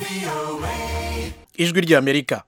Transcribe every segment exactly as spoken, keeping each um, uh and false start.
ijwi ry'Amerika.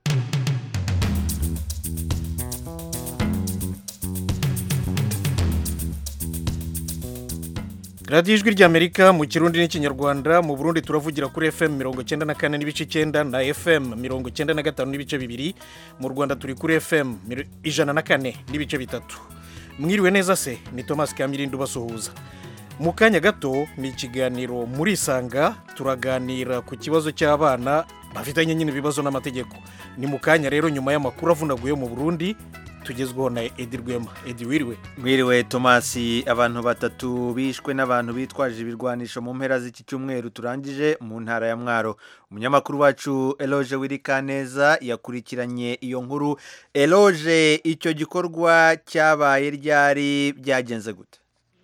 radiyo ijwi ry'Amerika mu kirundi n'ikinyarwanda. mu Burundi turavugira kuri F M mirongo cyenda na kane n'ibice icyenda na F M mirongo cyenda na gatanu n'ibice bibiri. mu Rwanda turi kuri F M ijana na kane n'ibice bitatu. mwiriwe neza se, ni Thomas Kamirindo ubasuhuza. mu kanya gato ni ikiganiro muri Isanga, turaganira ku kibazo cy'abana bafitanye nyine ibibazo n'amategeko. ni mu kanya rero nyuma y'amakuru avunaguye mu Burundi tugezweho na Edi Rwema. Edi wiriwe. Wiriwe Thomas. Abantu batatu bishwe n'abantu bitwaje ibirwanisho mu mpera z'iki cyumweru turangije mu ntara ya Mwaro. Umunyamakuru wacu Eloge Wirikaneza yakurikiranye iyo nkuru. Eloge, icyo gikorwa cyabaye ryari, byagenze gute?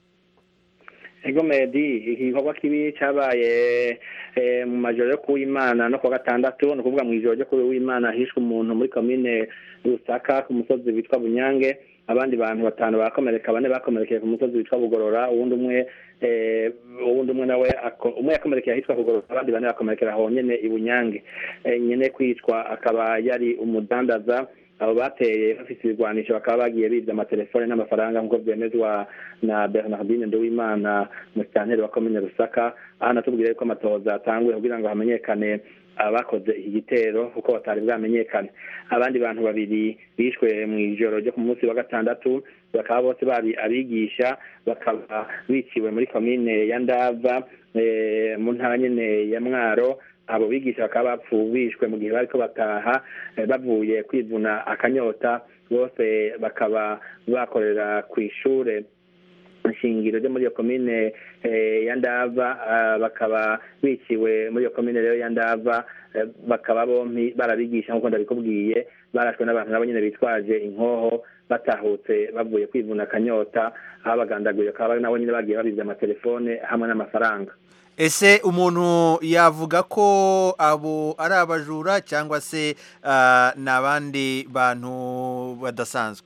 Ego Medi, igikorwa kibi cyabaye mu majoro yo kuw'Imana no kuwa gatandatu, no kuvuga mu ijoro ryo kuw'Imana hishwe umuntu muri komine Rusaka ku musozi witwa Bunyange. Abandi bantu batanu bakomereka, bane bakomerekeye ku musozi witwa Bugorora, uwundi umwe uwundi umwe nawe umwe yakomerekeye ahitwa Bugorora, abandi bane bakomerekera aho nyene i Bunyange. Nyene kwicwa akaba yari umudandaza. Abo bateye bafite ibigwanisho bakaba bagiye bibye amatelefone n'amafaranga nk'uko byemezwa na Bernardine Nduwimana musitanteri wa komine Rusaka. aha natubwira ko amatohoza atanguye kugira ngo hamenyekane abakoze iki gitero kuko batari bwamenyekane. Abandi bantu babiri bishwe mu ijoro ryo ku munsi wa gatandatu, bakaba bose bari abigisha, bakaba biciwe muri komine ya Ndava mu ntara nyene ya Mwaro. Abo bigisha bakaba bapfubishwe mu gihe bariko bataha bavuye kwivuna akanyota. Bose bakaba bakorera ku ishure nshingiro ryo muri iyo komine ya Ndava, bakaba biciwe muri iyo komine rero ya Ndava. Bakaba bompi barabigisha nk'uko ndabikubwiye, barashwe n'abantu nabo nyine bitwaje inkoho batahutse bavuye kwivuna akanyota. aho bagandaguye bakaba nabo nyine bagiye babibye amatelefone hamwe n'amafaranga. Ese umuntu yavuga ko abo ari abajura cyangwa se n'abandi bantu badasanzwe?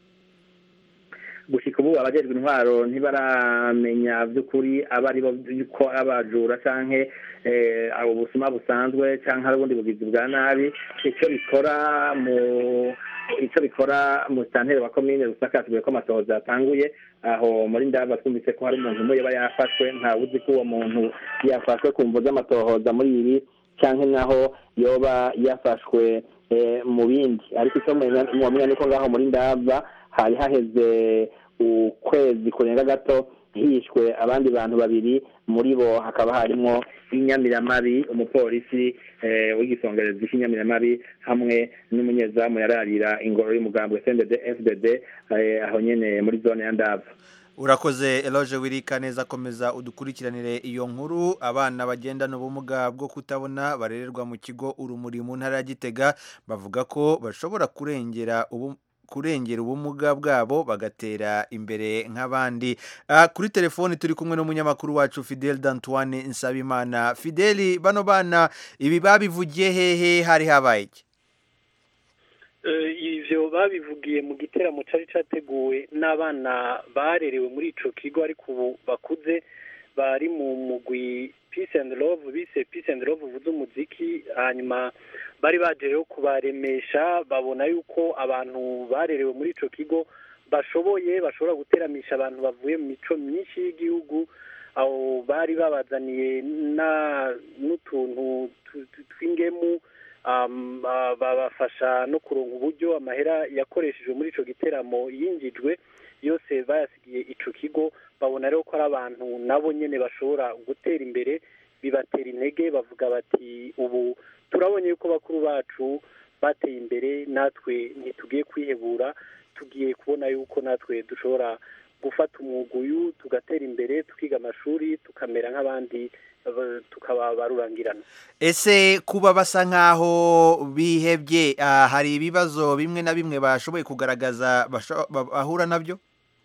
Gushika ubu abajejwe intwaro ntibaramenya by'ukuri abari ko abajura canke abo busuma busanzwe canke ubundi bugizi bwa nabi. Icyo bikora mu icyo bikora mu santeri wa komine Rusaka tubiye ko amatohoza yatanguye aho muri Ndava. Twumvise ko hari umuntu umwe yaba yafashwe, nta uzi ko uwo muntu yafashwe ku mvo z'amatohoza muri ibi canke naho yoba yafashwe mu bindi. Ariko icyo mwamenya niko ngaho muri Ndava hari haheze ukwezi kurenga gato hishwe abandi bantu babiri, muri bo hakaba harimo inyamiramabi, umupolisi w'igisongereza cy'inyamiramabi hamwe n'umunyezamu yararira ingoro y'umugambwe C N D D F D D aho nyene muri zone ya Ndava. Urakoze Eloge Wirikaneza, komeza udukurikiranire iyo nkuru. Abana bagendana ubumuga bwo kutabona barererwa mu kigo Urumuri mu ntara ya Gitega bavuga ko bashobora kurengera ubu kurengera ubumuga bwabo bagatera imbere nk'abandi. Uh, kuri telefoni turi kumwe n'umunyamakuru wacu Fidel D'Antoine Nsabimana. Fideli, bano bana ibi babivugiye hehe, hari habaye iki? Uh, ivyo babivugiye mu giteramo cari categuwe n'abana barerewe muri ico kigo ariko ubu bakuze, bari mu mugwi Peace and Love, bise Peace and Love vuza umuziki. Hanyuma bari baje rero kubaremesha, babona yuko abantu barerewe muri ico kigo bashoboye bashobora guteramisha abantu bavuye mu mico myinshi y'igihugu. Aho bari babazaniye na n'utuntu tw'ingemu um, babafasha no kuronka uburyo amahera yakoreshejwe muri ico giteramo yinjijwe yose bayasigiye ico kigo. Babona rero ko ari abantu nabo nyene bashobora gutera imbere, bibatera intege, bavuga bati ubu turabonye yuko bakuru bacu bateye imbere, natwe ntitugiye kwihebura, tugiye kubona yuko natwe dushobora gufata umwuga uyu tugatera imbere, tukiga amashuri tukamera nk'abandi, tukaba barurangirana. Ese kuba basa nkaho bihebye, uh, hari ibibazo bimwe na bimwe bashoboye kugaragaza bahura nabyo?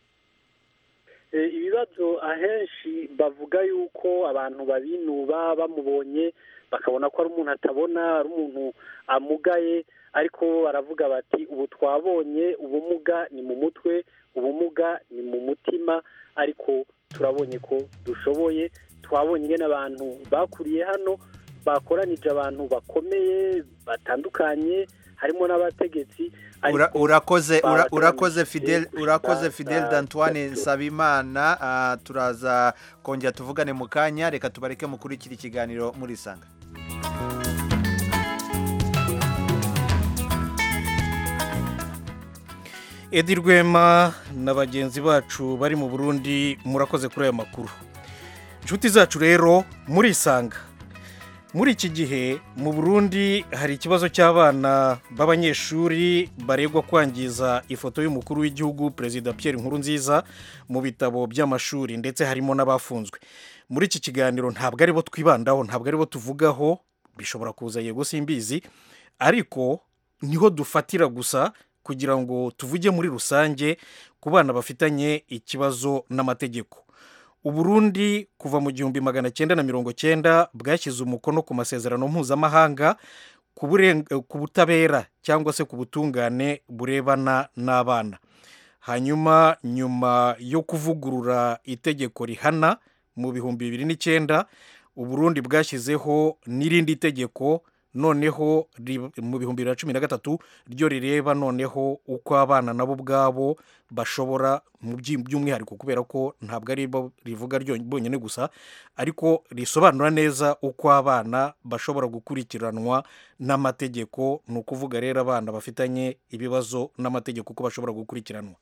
Ibibazo ahenshi bavuga yuko abantu babinuba bamubonye bakabona ko ari umuntu atabona, ari umuntu amugaye, ariko baravuga bati ubu twabonye ubumuga ni mu mutwe, ubumuga ni mu mutima, ariko turabonye ko dushoboye. Twabonye n'abantu bakuriye hano bakoranije abantu bakomeye batandukanye harimo n'abategetsi. urakoze urakoze Fidel urakoze Fidel d'Antoine Nsabimana. turaza kongera tuvugane mu kanya, reka tubareke mukurikira ikiganiro muri Sanga. Edi Rwema na bagenzi bacu bari mu Burundi murakoze kuri aya makuru. Inshuti zacu rero muri Sanga, muri iki gihe mu Burundi hari ikibazo cy'abana b'abanyeshuri baregwa kwangiza ifoto y'umukuru w'igihugu Perezida Pierre Nkurunziza mu bitabo by'amashuri, ndetse harimo n'abafunzwe. Muri iki kiganiro ntabwo ari bo twibandaho, ntabwo ari bo tuvugaho, bishobora kuza yego simbizi, ariko niho dufatira gusa kugira ngo tuvuge muri rusange ku bana bafitanye ikibazo n'amategeko. Uburundi kuva mu gihumbi magana cyenda na mirongo cyenda bwashyize umukono ku masezerano mpuzamahanga ku butabera cyangwa se ku butungane burebana n'abana. Hanyuma nyuma yo kuvugurura itegeko rihana mu bihumbi bibiri n'icyenda, Uburundi bwashyizeho n'irindi tegeko noneho mu bihumbi bibiri na cumi na gatatu ryo rireba noneho uko abana nabo ubwabo bashobora mu by'umwihariko, kubera ko ntabwo ari bo rivuga bonyine gusa, ariko risobanura neza uko abana bashobora gukurikiranwa n'amategeko. Ni ukuvuga rero abana bafitanye ibibazo n'amategeko uko bashobora gukurikiranwa.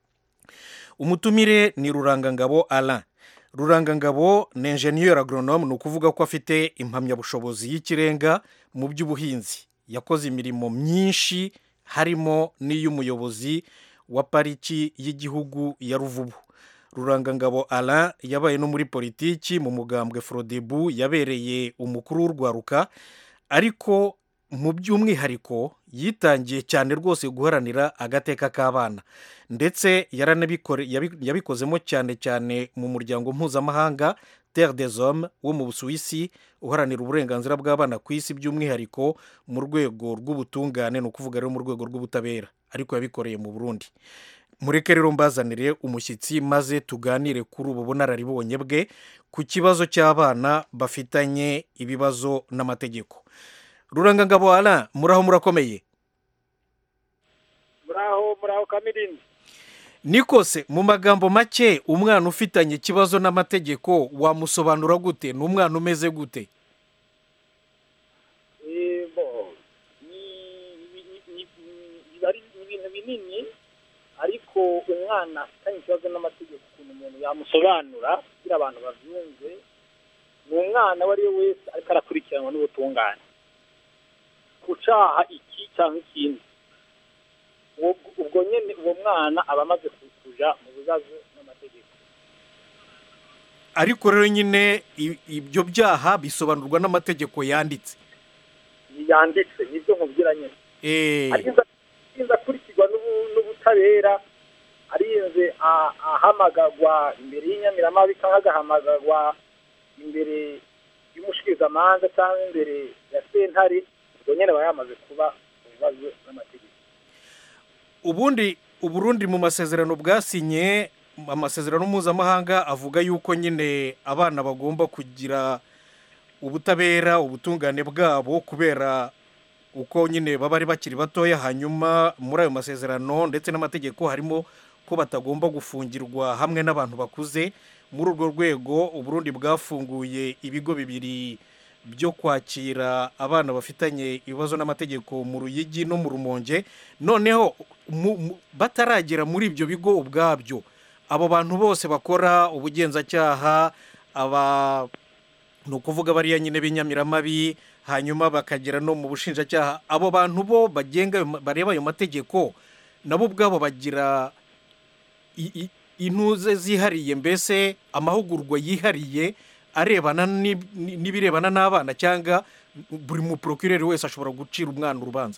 Umutumire ni Rurangangabo Alain. Rurangangabo ni engineer agronome, ni ukuvuga ko afite impamyabushobozi y'ikirenga mu by'ubuhinzi. Yakoze imirimo myinshi harimo n'iy'umuyobozi wa pariki y'igihugu ya Ruvubu. Rurangangabo Alain yabaye no muri politiki mu mugambwe Frodebu, yabereye umukuru w'urwaruka, ariko mu by'umwihariko yitangiye cyane rwose guharanira agateka k'abana, ndetse yabikozemo cyane cyane mu muryango mpuzamahanga Terre des Hommes wo mu Busuwisi uharanira uburenganzira bw'abana ku isi, by'umwihariko mu rwego rw'ubutungane, ni ukuvuga rero mu rwego rw'ubutabera, ariko yabikoreye mu Burundi. Mureke rero mbazanire umushyitsi maze tuganire kuri ubu bunararibonye bwe ku kibazo cy'abana bafitanye ibibazo n'amategeko. Rurangangabo Alain, muraho murakomeye? Muraho muraho Kamirindi. Nikose mu magambo make umwana ufitanye ikibazo n'amategeko wamusobanura gute? Ni umwana umeze gute? Eh bo ni ni bari ibintu binini, ariko umwana afitanye ikibazo n'amategeko ukuntu umuntu yamusobanura kugira abantu bavyumve. Ni umwana wari wese ariko arakurikiranwa n'ubutungane kucaha iki cyangwa ikindi. Ubwo nyene uwo mwana aba amaze kuja mu bibazo n'amategeko. Ariko rero nyine ibyo byaha bisobanurwa n'amategeko yanditse yanditse nibyo nkubwira nyine. Eh arinza kurikirwa n'ubutabera, arinze ahamagagwa imbere y'inyamiramabi cyangwa agahamagagwa imbere y'umushikirizamanza cyangwa imbere ya sentare, ubwo nyene aba yamaze kuba mu bibazo n'amategeko. Ubundi Uburundi mu masezerano bwasinye, amasezerano mpuzamahanga avuga yuko nyine abana bagomba kugira ubutabera, ubutungane bwabo, kubera uko nyine baba ari bakiri batoya. Hanyuma muri ayo masezerano ndetse n'amategeko harimo ko batagomba gufungirwa hamwe n'abantu bakuze. Muri urwo rwego Uburundi bwafunguye ibigo bibiri byo kwakira abana bafitanye ibibazo n'amategeko mu Ruyigi no mu Rumonge. Noneho bataragera muri ibyo bigo ubwabyo, abo bantu bose bakora ubugenzacyaha, aba ni ukuvuga bariya nyine b'inyamiramabi, hanyuma bakagera no mu bushinjacyaha, abo bantu bo bagenga bareba ayo mategeko nabo ubwabo bagira intuze zihariye, mbese amahugurwa yihariye arebana n'ibirebana n'abana, cyangwa buri mu procureur wese ashobora gucira umwana urubanza?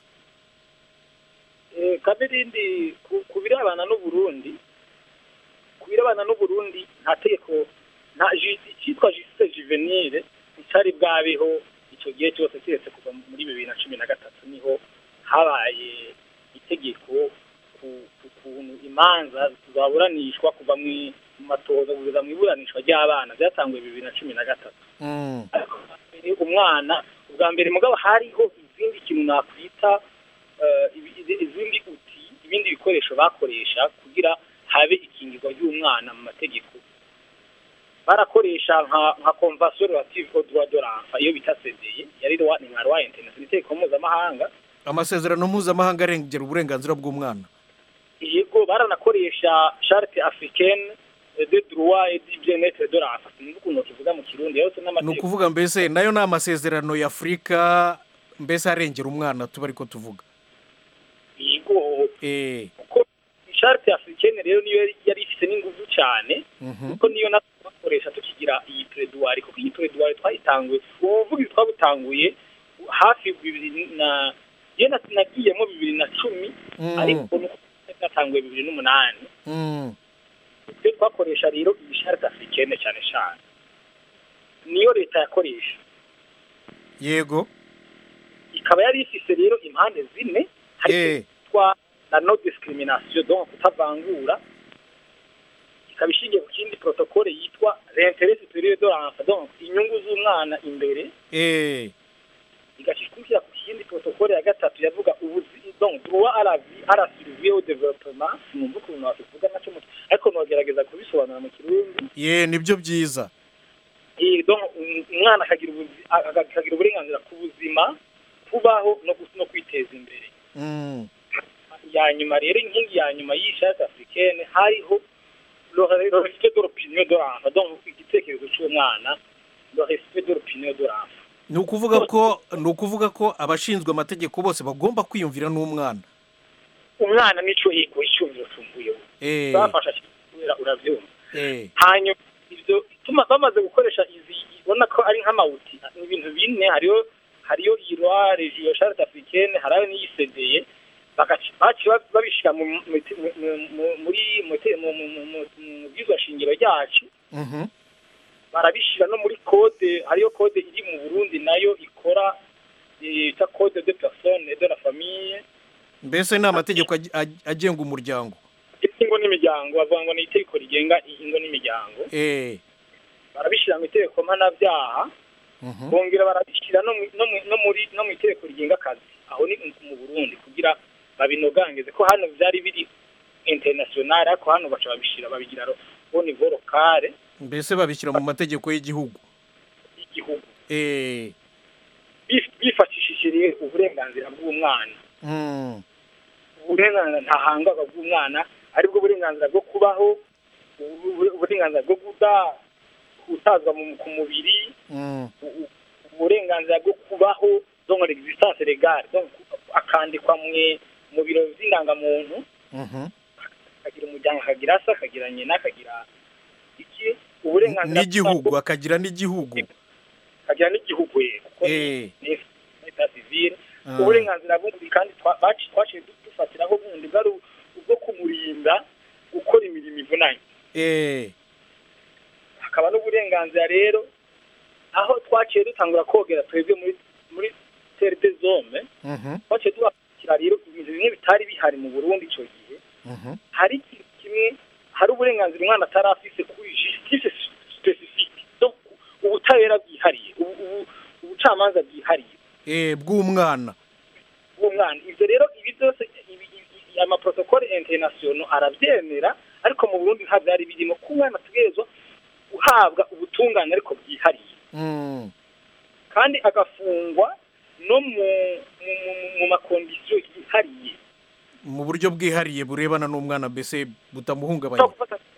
Eh Kamirindi, ku birebana n'u Burundi ku birebana n'u Burundi nta tegeko, nta cyitwa justice juvenile cyari bwabeho icyo gihe cyose, kiretse kuva muri bibiri na cumi na gatatu niho habaye itegeko ku kuntu imanza zaburanishwa kuva mu matoza kugeza mu iburanishwa ry'abana, byatanguye bibiri na cumi na gatatu. Umwana bwa mbere mugabo hariho izindi kintu nakwita izindi uti ibindi bikoresho bakoresha kugira habe ikingirwa ry'umwana mu mategeko barakoresha nka nka convention relative au droit de l'enfant iyo bita C D I yari rwa ni nka rwa international mpuzamahanga amasezerano mpuzamahanga arengera uburenganzira bw'umwana. Yego baranakoresha charte africaine de droit et du bien-être de l'enfant n'ukuntu tuvuga mu Kirundi yose n'amategeko. Ni ukuvuga mbese nayo ni amasezerano ya Afrika mbese arengera umwana tuba ariko tuvuga. Yego eh kuko charte africaine rero niyo yari ifite n'ingufu cyane kuko niyo nakoresha tukigira iyi plaidoirie kuko iyi plaidoirie twayitanguye uvuga twabutanguye hafi bibiri na yena sinagiyemo bibiri na cumi ariko natanguye bibiri n'umunani mm twe twakoresha rero iyi charte africaine cyane cyane niyo leta yakoresha. Yego ikaba yari ifise rero impande zine hari kwa la no discrimination donc kutavangura ikaba ishingiye ku kindi protocole yitwa l'intérêt supérieur de l'enfant donc inyungu z'umwana imbere eh igashikira ku kindi protocole ya gatatu yavuga ubuzi donc droit à la vie à la survie au développement mu mvugo n'avuga nacyo ariko nogerageza kubisobanura mu Kirundi. Ye nibyo byiza. Eh donc umwana akagira ubuzi akagira uburenganzira ku buzima kubaho no no kwiteza imbere. Mm. Ya nyuma rero inkingi ya nyuma y'ishati africaine hariho le respect de l'opinion de l'enfant donc igitekerezo cy'umwana le respect de l'opinion de l'enfant. Ni ukuvuga ko ni ukuvuga ko abashinzwe amategeko bose bagomba kwiyumvira n'umwana. Umwana nico yego icyumviro cyumbuye. Eh bafasha kubera uravyumva. Eh hanyuma ivyo tuma bamaze gukoresha izi ibona ko ari nk'amawuti ibintu bine hariyo hariyo irwa regio charte africaine harayo n'iyisezeye bakaci babishira mu muri mu bwiza shingiro ryacu. Mhm. Barabishira no muri code hariyo code iri mu Burundi nayo ikora ita code de personnes et de la famille. Mbese ni amategeko agenga umuryango. Ingo n'imiryango bavuga ngo ni itegeko rigenga ingo n'imiryango. Eh barabishira mu itegeko mpanabyaha. Mhm. Bongera barabishira no no muri no mu itegeko rigenga akazi aho ni mu Burundi kugira babinogangeze ko hano byari biri international ariko hano baca babishira babigira au niveau local. Mbese babishyira mu mategeko y'igihugu y'igihugu. Eh bifashishije uburenganzira bw'umwana. Mm. Uburenganzira ntahanga bw'umwana aribwo burenganzira bwo kubaho uburenganzira bwo kuda utazwa ku mubiri. Mm. Uburenganzira bwo kubaho donc l'existence légale donc akandikwa mwe mu biro by'indangamuntu. Mhm. Akagira umuryango akagira asa akagira nyina akagira iki uburenganzira n'igihugu akagira n'igihugu akagira n'igihugu kuko eh ni leta civile. Uburenganzira bw'undi kandi twaciye dufatiraho bundi bwari ubwo kumurinda gukora imirimo ivunanye. Eh hakaba n'uburenganzira rero aho twaciye dutangura kogera twebwe muri muri terre des hommes. Mhm. Twaciye tubakira rero ibintu bimwe bitari bihari mu Burundi cyo gihe. Mhm. Hari kimwe hari uburenganzira umwana atarafise kuri justice specifique donc ubutabera bwihariye ubucamanza bwihariye eh bw'umwana bw'umwana. Ivyo rero ibi byose ama protocole international arabyemera ariko mu Burundi nta byari birimo ku mwana tugezo guhabwa ubutungane ariko bwihariye. Mm. Kandi agafungwa no mu mu makondisiyo yihariye mu buryo bwihariye burebana n'umwana mbese butamuhungabanya.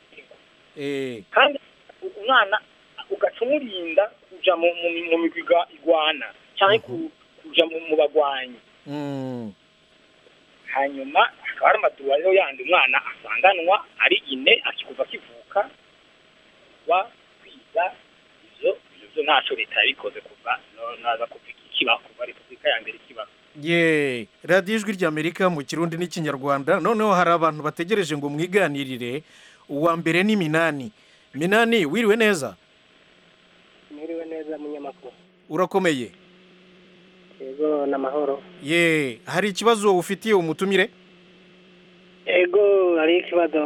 Eh kandi umwana ugacumurinda kuja mu mu migwiga igwana cyane kuja mu bagwanyi. Mm. Hanyuma akaba ari amaduwa rero yandi umwana asanganwa ari ine akikuva kivuka wa kwiga ivyo ivyo ntaco leta yabikoze kuva naza kuvuga ikibaho kuva Repubulika ya mbere kibaho. Ye radiyo ijwi ry'Amerika mu Kirundi n'ikinyarwanda. Noneho hari abantu bategereje ngo mwiganirire. Uwa mbere ni Minani. Minani wiriwe neza? Mwiriwe neza munyamakuru. Urakomeye? Yego namahoro. Ye hari ikibazo ufitiye umutumire? Ego hari ikibazo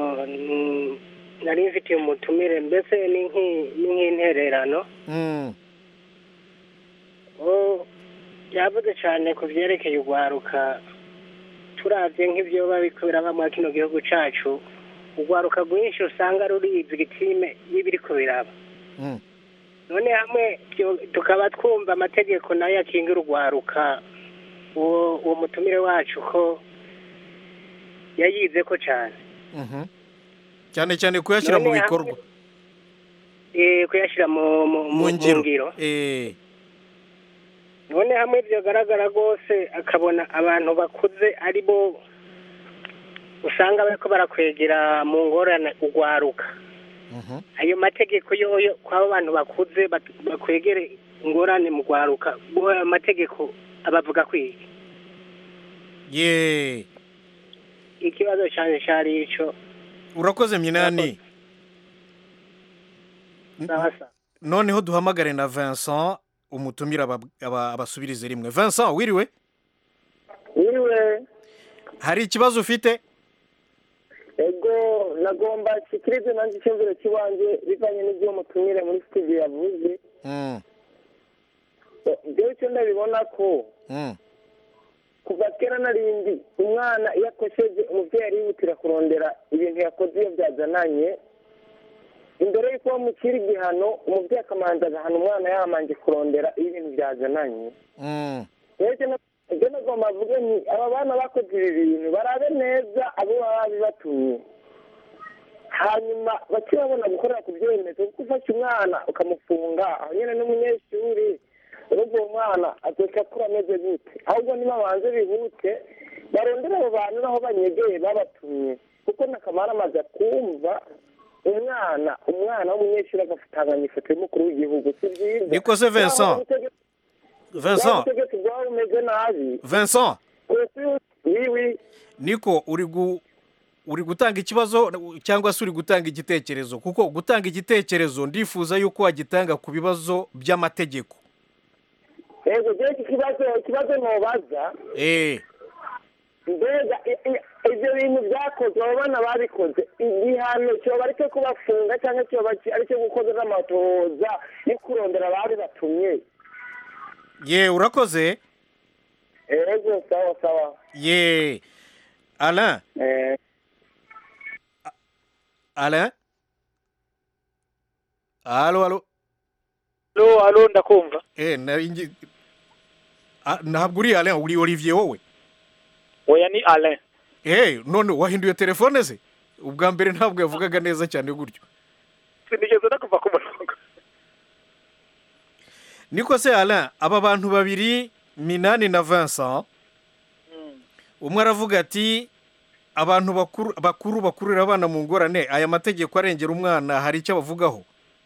nari mfitiye umutumire mbese ni nk'intererano. Mm. Oh yavuze cyane ku byerekeye urwaruka turabye nk'ibyo biba biriko biraba muri kino gihugu cacu urwaruka rwinshi usanga ruri victime y'ibiriko biraba Mm. none hamwe byo- tukaba twumva amategeko nayo akingira urwaruka uwo uwo mutumire wacu ko yayize ko cyane Mhm. cyane cyane kuyashyira mu None hamwe- bikorwa eh kuyashyira mu mu mu mu ngiro ngiro eh none hamwe byogaragara rwose akabona abantu bakuze ari bo usanga bariko barakwegera mu ngorane urwaruka Mhm. ayo mategeko yoyo kw'abo bantu bakuze bat- bakwegere ingorane mu rwaruka bo ayo mategeko abavuga kwiki ye ikibazo cyane cyari ico urakoze Minani. sawa sawa Noneho duhamagare na Vincent umutumira aba- aba- abasubirize rimwe. Vincent wiriwe? niwe Hari ikibazo ufite? ego nagomba shikirize nanjye icyumviro cy'iwanjye bivanye n'ibyo mutumire muri studio yavuze Mm. ibyo icyo ndabibona ko Mm. kuva kera narindi umwana iyo akosheje umubyeyi arihutira kurondera ibintu yakoze iyo byazananye imbere y'uko bamucira igihano umubyeyi akamanza agahana umwana yamanje kurondera iyo ibintu byazananye Mm. rero icyo na- ibyo nagomba avuge ni aba bana bakoze ibi bintu barabe neza abo baba bibatumye hanyuma bakibabona gukorera ku byemezo kuko ufashe umwana ukamufunga aho nyine n'umunyeshuri urumva uwo mwana azoca akura ameze gute ahubwo niba banze bihute barondera abo bantu naho banyegeye babatumye kuko nakamara amaze kumva umwana umwana w'umunyeshuri agafatanganya ifoto y'umukuru w'igihugu si byiza Niko se Vincent? Vincent, ubutegetsi bwaba bumeze nabi Vincent, wiwi niko uri gu uri gutanga ikibazo cyangwa se uri gutanga igitekerezo kuko gutanga igitekerezo ndifuza yuko wagitanga ku bibazo by'amategeko. yego je ikibazo ikibazo nobaza Eh, mbega i- i- ibyo bintu byakozwe abo bana babikoze igihano cyoba ari cyo kubafunga cyangwa cyoba ari cyo gukoza amatohoza yo kurondera abari batumye ye urakoze? yego sawa sawa Ye. Alain, eh Alain? Alo, alo. alo alo ndakumva Eh, na ingi Ah, ntabwo uri Alain, uri Olivier wowe. oya ni Alain Eh, none wahinduye telefone ze? Ubwa mbere ntabwo yavugaga neza cyane gutyo. sinigeze nakuva ku murongo Niko se Alain, aba bantu babiri Minani na Vincent, umwe aravuga ati abantu bakuru bakuru bakurira abana mu ngorane aya mategeko arengera umwana hari icyo bavugaho.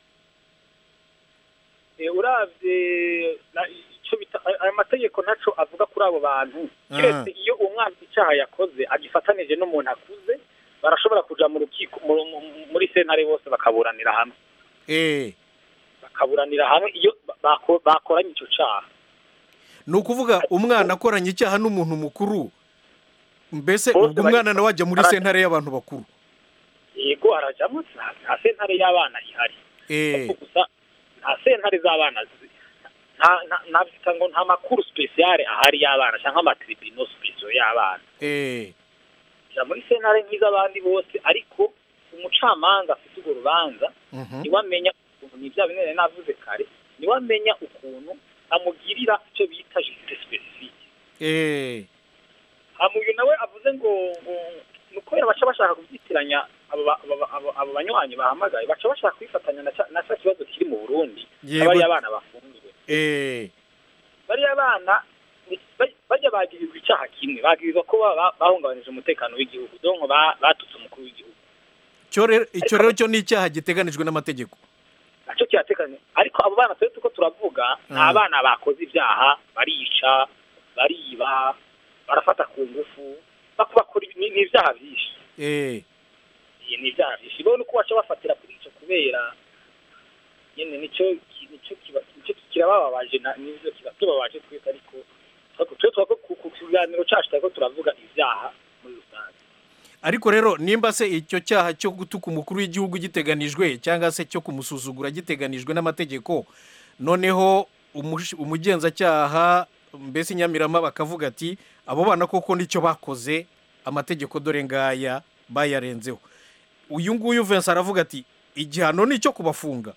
Eh, uravye na- ico bita aya mategeko ntaco avuga kuri abo bantu Ah. kiretse iyo umwana icyaha yakoze agifatanije n'umuntu akuze barashobora kuja mu rukiko mu- mu- muri sentare bose bakaburanira hamwe Eh, bakaburanira hamwe iyo bako- bakoranye ico caha ni ukuvuga umwana akoranye icyaha n'umuntu mukuru. Mbese Bose ubwo bari- umwana nawe ajya muri Ara- sentare y'abantu bakuru. yego arajamwo nta nta sentare y'abana ihari Eh, gusa nta sentare z'abana zi- nta nta navyita ngo nta makuru spesiale ahari y'abana cyangwa amatribunal special y'abana eh, ja muri sentare nk'iz'abandi bose ariko umucamanza afite urwo rubanza mhm. niwe amenya ukuntu ni bya binene navuze kare niwe amenya ukuntu amugirira icyo bita justice specifique Eh, hama uyu nawe avuze ngo ngo ni ukubera baca bashaka kubyitiranya abo ba- abo- abo- abo banywanyi bahamagaye baca bashaka kwifatanya na ca- na ca kibazo kiri mu Burundi Yego. bariya abana bafunzwe eh, bariya abana ni- ba- bajya bagirizwa icyaha kimwe bagirizwa ko ba- ba- bahungabanije umutekano w'igihugu donko ba- batutse umukuru w'igihugu cyo rero icyo rero cyo ni icyaha giteganijwe n'amategeko. nacyo kiratekanye ariko abo bana twe tuko turavuga ni Ah. abana bakoze ibyaha barica bariba barafata ku ngufu bakora ni ni ibyaha byinshi Eh, iyi ni ibyaha byinshi rero nuko baca bafatira kuri icyo kubera nyine nicyo ki- nicyo kiba nicyo kirabababaje na nivyo kiba tubabaje twese ariko twe twe twako ku ku kiganiro cyacu twako turavuga ibyaha muri rusange ariko rero nimba se icyo cyaha cyo gutuka umukuru w'igihugu giteganijwe cyangwa se cyo kumusuzugura giteganijwe n'amategeko, noneho umush- umugenzacyaha mbese Nyamirama bakavuga ati abo bana koko nicyo bakoze amategeko dore ngaya bayarenzeho. Uyu nguyu Vincent aravuga ati igihano nicyo kubafunga.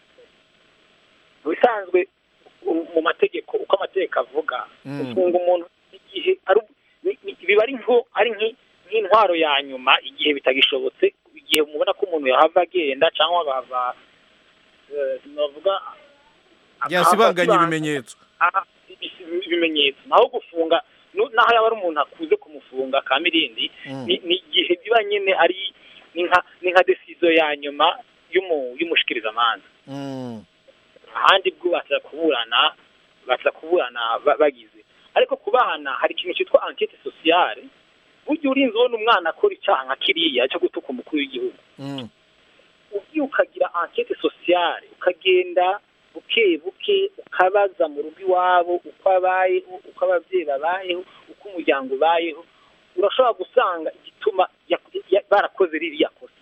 bisanzwe mu mategeko uko amategeko avuga gufunga umuntu igihe biba ari nko ari nk'intwaro ya nyuma igihe bitagishobotse, igihe mubona ko umuntu yahava agenda cyangwa agahava navuga yasibanganya ibimenyetso ibimenyetso naho gufunga naho yaba ari umuntu akuze kumufunga Kamirindi ni igihe biba nyine ari ni nka decision ya nyuma y'umushikirizamanza. ahandi bwo baza kuburana baza kuburana bagize, ariko kubahana hari ikintu cyitwa enquête sociale. Burya urinze ubona umwana akora icyaha nka kiriya cyo gutuka umukuru w'igihugu, ugiye ukagira enquête sociale ukagenda buke buke ukabaza mu rugo iwabo uko abayeho, uko ababyeyi babayeho, uko umuryango ubayeho, urashobora gusanga igituma barakoze ririya kosa.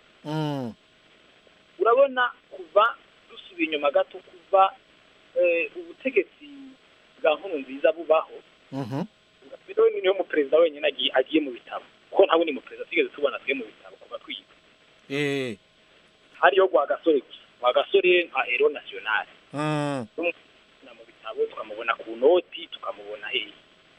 urabona kuva dusubiye inyuma gato kuva ubutegetsi bwa Nkurunziza bubaho, rero niyo mu perezida wenyine agiye mu bitabo, ko ntabwo ni mu perezida tigeze tubona twe mu bitabo kuva kwiga. eh hariyo gwa gasore gwa gasore nka hero national mm na mu bitabo tukamubona ku noti tukamubona hehe.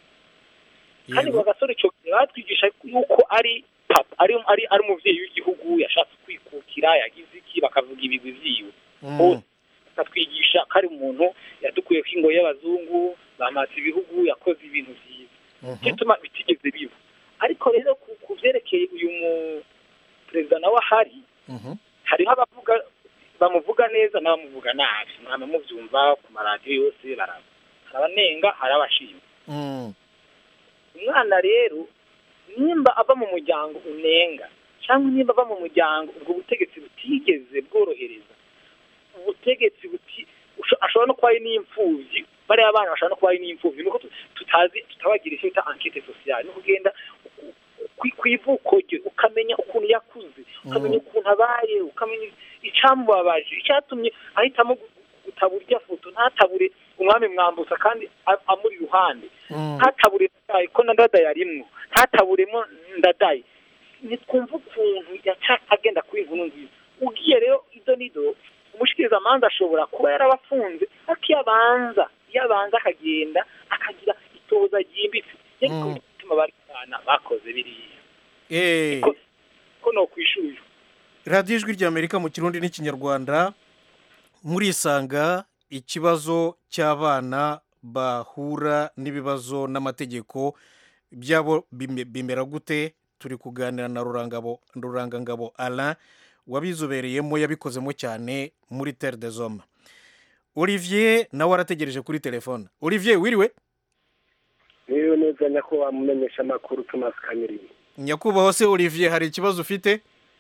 kandi gwa gasore cyo batwigisha yuko ari papa ari ari ari umuvyeyi w'igihugu yashatse kwikukira yagize iki bakavuga ibigwi vyiwe. Katwigisha kari umuntu yadukuye kwingo y'abazungu bamatse ibihugu yakoze ibintu vyiza gituma bitigeze biba. Ariko rero kuvyerekeye uyu mu perezida nawe ahari hari abavuga bamuvuga neza n'abamuvuga nabi, mwama muvyumva ku maradiyo yose baraba, harabanenga harabashima. Umwana rero nimba ava mu muryango unenga cyangwa nimba ava mu muryango ubwo butegetsi butigeze bworohereza, ubutegetsi buti ashobora no kuba n'imfuvyi, bari abana bashobora no kuba n'imfuvyi, nuko tutazi tutabagira icyo bita enquête sociale, no kugenda kwivuko rye ukamenya ukuntu yakuze, ukamenya ukuntu abaye, ukamenya icyamubabaje, icyatumye ahitamo gutabura irya foto, ntatabure umwami Mwambutsa kandi amuri ruhande, ntatabure Ndadaye ko na Ndadaye yarimwo, ntataburemo Ndadaye. Nitwumva ukuntu yaca agenda kuri inkuru nziza. Ugiye rero ido nido umushikirizamanza ashobora kuba yarabafunze akiyabanza yabanza akagenda akagira itoza ryimbitse ariko bituma bari kana bakoze biriya. eh ko no kwishuje Radio Ijwi ry'Amerika mu Kirundi n'Ikinyarwanda murisanga ikibazo cy'abana bahura n'ibibazo n'amategeko byabo bimera gute. Turi kuganira na Rurangabo Rurangangabo Alain wabizobereyemo yabikozemo cyane muri Terre des Hommes. Olivier nawe arategereje kuri telefone. Olivier wiriwe? Niyo neza nyako wamumenyesha makuru Thomas Kamirindi. Nyakubaho se Olivier hari ikibazo ufite?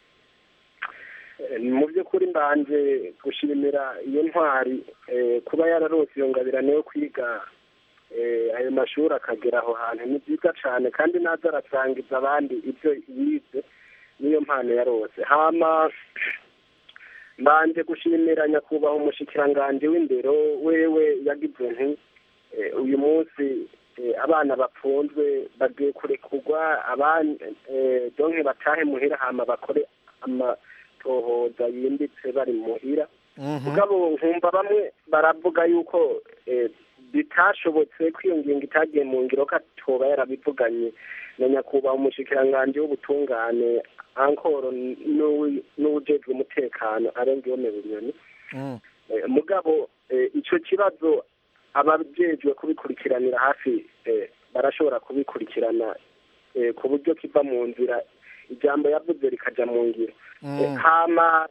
Mu by'ukuri mbanje gushimira iyo ntwari kuba yararose iyo ngabirane yo kwiga ayo mashuri akagera aho hantu ni byiza cyane, kandi naza arasangiza abandi ibyo yize niyo mpano yarose. Hama mbanje gushimira nyakubahwa umushikiranganje w'indero wewe yagize nti uyu munsi abana bapfunzwe bagiye kurekurwa, abandi donke batahe muhira hama bakore amatohoza yimbitse bari muhira. Mugabo nkumva bamwe baravuga yuko bitashobotse kwiyonginga itagiye mu ngiro katoba yarabivuganye na nyakubahwa umushikiranganje w'ubutungane ankoro n'uwujejwe umutekano arengeyo mu Bunyoni. Mugabo ico kibazo abajejwe kubikurikiranira hafi barashobora kubikurikirana ku buryo kiva mu nzira ijambo yavuze rikaja mu ngiro. Hama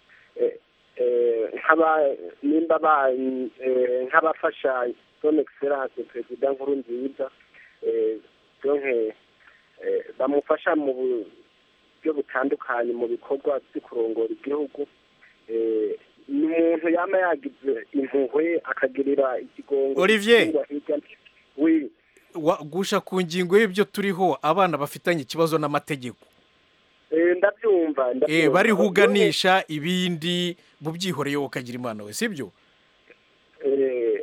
nkaba nimba ba nk'abafasha son excellence President Nkurunziza donke bamufasha mu buryo butandukanye mu bikorwa byo kurongora igihugu. Ni umuntu yama yagize impuhwe akagirira ikigongo. Olivier oui gusha ku ngingo y'ibyo turiho abana bafitanye ikibazo n'amategeko. Eh ndabyumva eh bari huganisha ibindi mu byihoreye ukagira imana we sibyo? Eh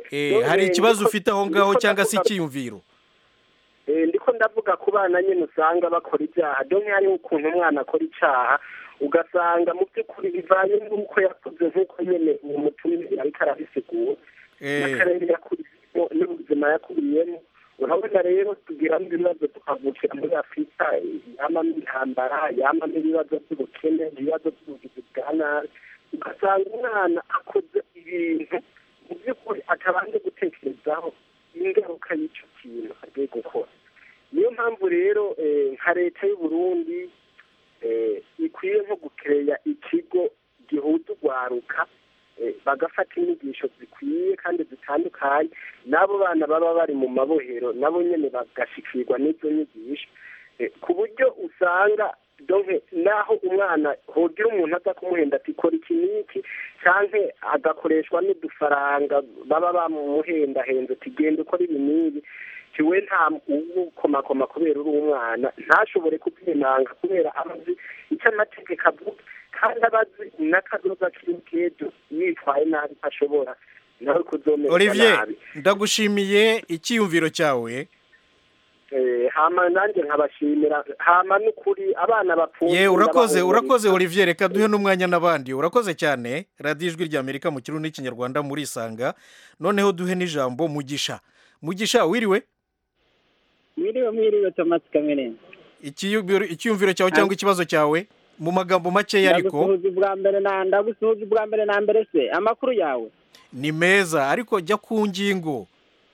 eh hari ikibazo ufite aho ngaho cyangwa se ikiyumviro eh ndiko ndavuga ku bana nyene usanga bakora ibyaha donke hari ukuntu umwana akora icyaha ugasanga mu by'ukuri bivanye n'uko yakuze nk'uko nyene uwo mutumire ariko arabisigura n'akarere yakuriyemo n'ubuzima yakuriyemo urabona rero tugira n'ibibazo tukavukira muri afurika yama n'intambara yama n'ibibazo by'ubukene ibibazo by'ubugizi bwa nabi ugasanga umwana akoze ibintu mu by'ukuri atabanje gutekerezaho ingaruka y'icyo kintu agiye gukora niyo mpamvu rero nka leta y'u Burundi ikwiye nko gukereya ikigo gihuza urwaruka bagafata inyigisho zikwiye kandi zitandukanye n'abo bana baba bari mu mabohero nabo nyine bagashikirwa n'izo nyigisho ku buryo usanga donke naho umwana hogira umuntu aza kumuhenda ati kora iki n'iki cyangwa agakoreshwa n'udufaranga baba bamuhendahenze ati genda ukora ibi n'ibi kiwe nta ukomakoma kubera uri umwana ntashobore kubyinanga kubera amazi icyo amategeko avuga kandi abazi n'akadoza k'ibikejo yitwaye nabi ashobora nawe kuzomerwa nabi. Olivier ndagushimiye icyiyumviro cyawe. Eh hama nanjye nkabashimira hama n'ukuri abana bapfuye. Ye urakoze urakoze Olivier reka duhe n'umwanya nabandi urakoze cyane Radio Ijwi rya Amerika mu kirundi n'ikinyarwanda muri Isanga noneho duhe n'ijambo Mugisha. Mugisha wiriwe? Wiriwe mwiriwe Thomas Kamere. Icyiyumviro cyawe cyangwa ikibazo cyawe mu magambo make yariko ndagusuhuza bwa mbere na ndagusuhuza bwa mbere na mbere se amakuru yawe ni meza ariko jya ku ngingo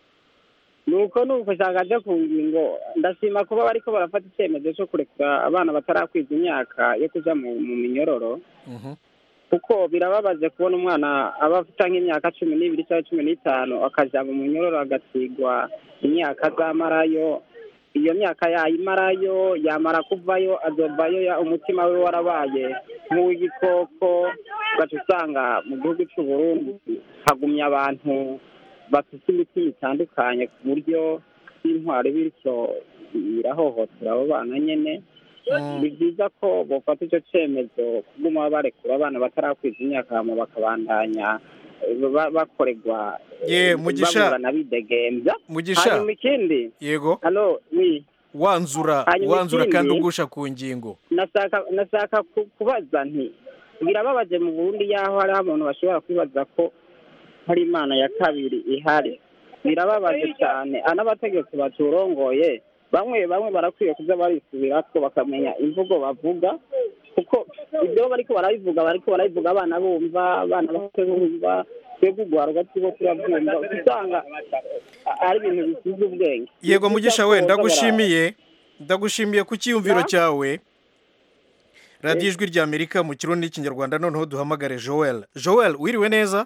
nuko nuko shaka ku ngingo ndashima kuba bariko barafata icyemezo cyo kurekura abana batarakwiza imyaka yo kuja mu minyororo kuko birababaje kubona umwana aba afite nk'imyaka cumi n'ibiri cyangwa cumi n'itanu akaja mu minyororo agasigwa imyaka z'amarayo iyo myaka yayimarayo yamara kuvayo azovayo umutima we warabaye nk'uw'igikoko gace usanga mu gihugu cy'u Burundi hagumya abantu bafite imitima itandukanye ku buryo intwari bityo irahohotera abo bana nyene ni byiza ko bofata icyo cyemezo kuguma barekura abana batarakwiza imyaka hama bakabandanya bakoregwa ye Mugisha nabidegemza Mugisha hanyuma ikindi yego halo wi wanzura wanzura kandi ugusha ku ngingo nasaka nasaka kubaza nti birababaje mu Burundi yaho hari abantu bashobora kwibaza ko hari imana ya kabiri ihari birababaje cyane anabategeko baturongoye bamwe bamwe barakwiye kuza barisubira ko bakamenya imvugo bavuga kuko ibyo bariko barabivuga bariko barabivuga abana bumva abana bafite bumva twebwe ugwaruka tubo turabyumva usanga ari ibintu bisize ubwenge yego Mugisha we ndagushimiye ndagushimiye ku cyiyumviro cyawe Radio Ijwi rya Amerika mu kirundi n'ikinyarwanda noneho duhamagare Joel Joel wiriwe neza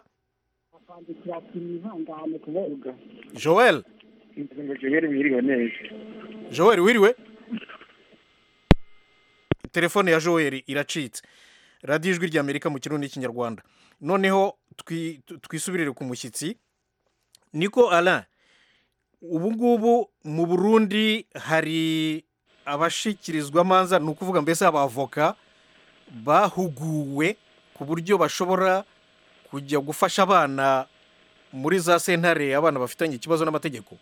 Joel Joel wiriwe telefone ya Joel iracitse Radio Ijwi rya Amerika mu kirundi n'ikinyarwanda noneho twisubirire ku mushyitsi niko Alain ubu ngubu mu Burundi hari abashikirizwa amanza ni ukuvuga mbese abavoka bahuguwe ku buryo bashobora kujya gufasha abana muri za sentare abana bafitanye ikibazo n'amategeko.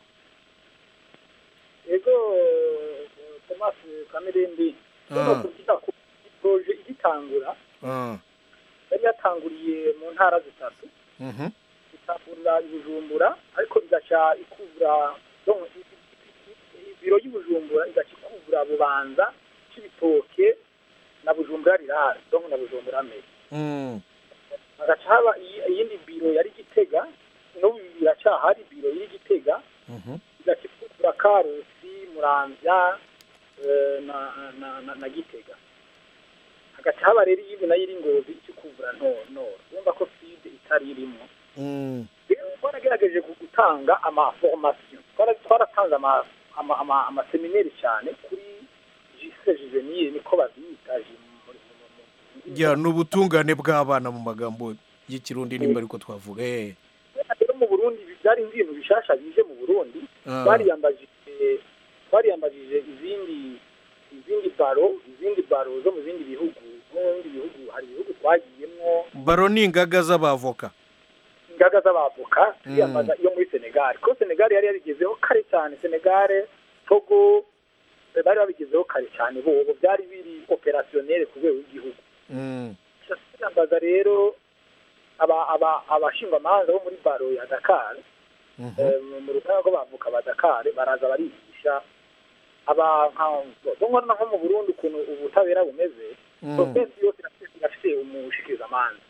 Ego Thomas Kamerindi no kugita ku projet igitangura ah yari yatanguriye mu ntara zitatu mhm itangura ibujumbura ariko igaca ikuvura donc biro y'Ibujumbura igaca ikuvura Bubanza Cibitoke na Bujumbura rirara donc na Bujumbura me mm agaca haba iyindi biro yari Gitega no biracahari biro y'Igitega mhm igaca ikuvura Karusi Muramvya na na na, na Gitega agaca haba rero iyindi nayo iri Ngozi ikuvura no no urumva ko fide itari irimo mm twaragejeje gutanga ama formation twaratanze ama ama ama ama seminaire cyane kuri Jise Juvenile niko bazitaje ya n'ubutungane bw'abana mu magambo y'ikirundi nimba ariko twavuga eh rero mu Burundi byari ibintu bishasha bije mu Burundi bari yambajije bari yambajije izindi izindi baro izindi baro zo mu zindi bihugu mu bindi bihugu hari ibihugu twagiyemo baro ni ingaga z'abavoka ingaga z'abavoka ziyambaza iyo muri Senegal ko Senegal yari yarigezeho kare cyane Senegal Togo bari babigezeho kare cyane bo byari biri opérationnel ku rwego rw'igihugu cyambaza rero aba aba abashingwa amanza bo muri baro ya Dakar mu ruganda rw'abavoka ba Dakar baraza barigisha aba nko mu Burundi ukuntu ubutabera bumeze province yose irafite umushikiriza amanza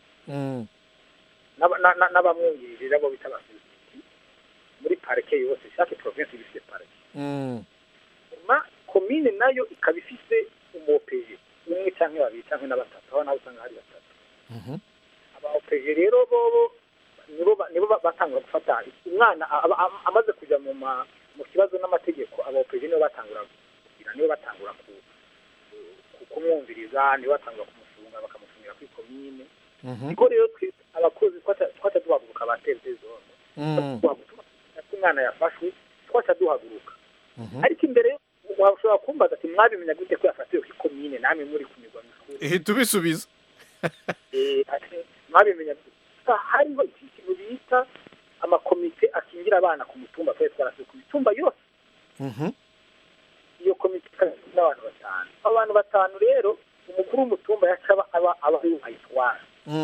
n'abamwungirije abo bita abasirikare muri parike yose chaque province ifite parike ma komine nayo ikaba ifite umopeye umwe cyangwa babiri cyangwa na batatu aho naho usanga hari batatu abaopeye rero bo nibo nibo batangura gufata umwana amaze kujya mu mu kibazo n'amategeko abaopeye nibo batangura kugira nibo batangura ku kumwumviriza nibo batangura kumufunga bakamufungira kuri komine niko rero abakozi twaca duhaguruka abateze zone umwana yafashwe twaca duhaguruka ariko imbere washobora kumbaza ati mwabimenya gute ko yafatiwe kuri komine namwe muri kumirwa mikuru eh tubisubiza eh ati mwabimenya hariho ikintu bita amakomite akingira abana ku mutumba twese twarase ku mitumba yose iyo komite n'abantu batanu abantu batanu rero umukuru w'umutumba yacaba aba aba ayitwara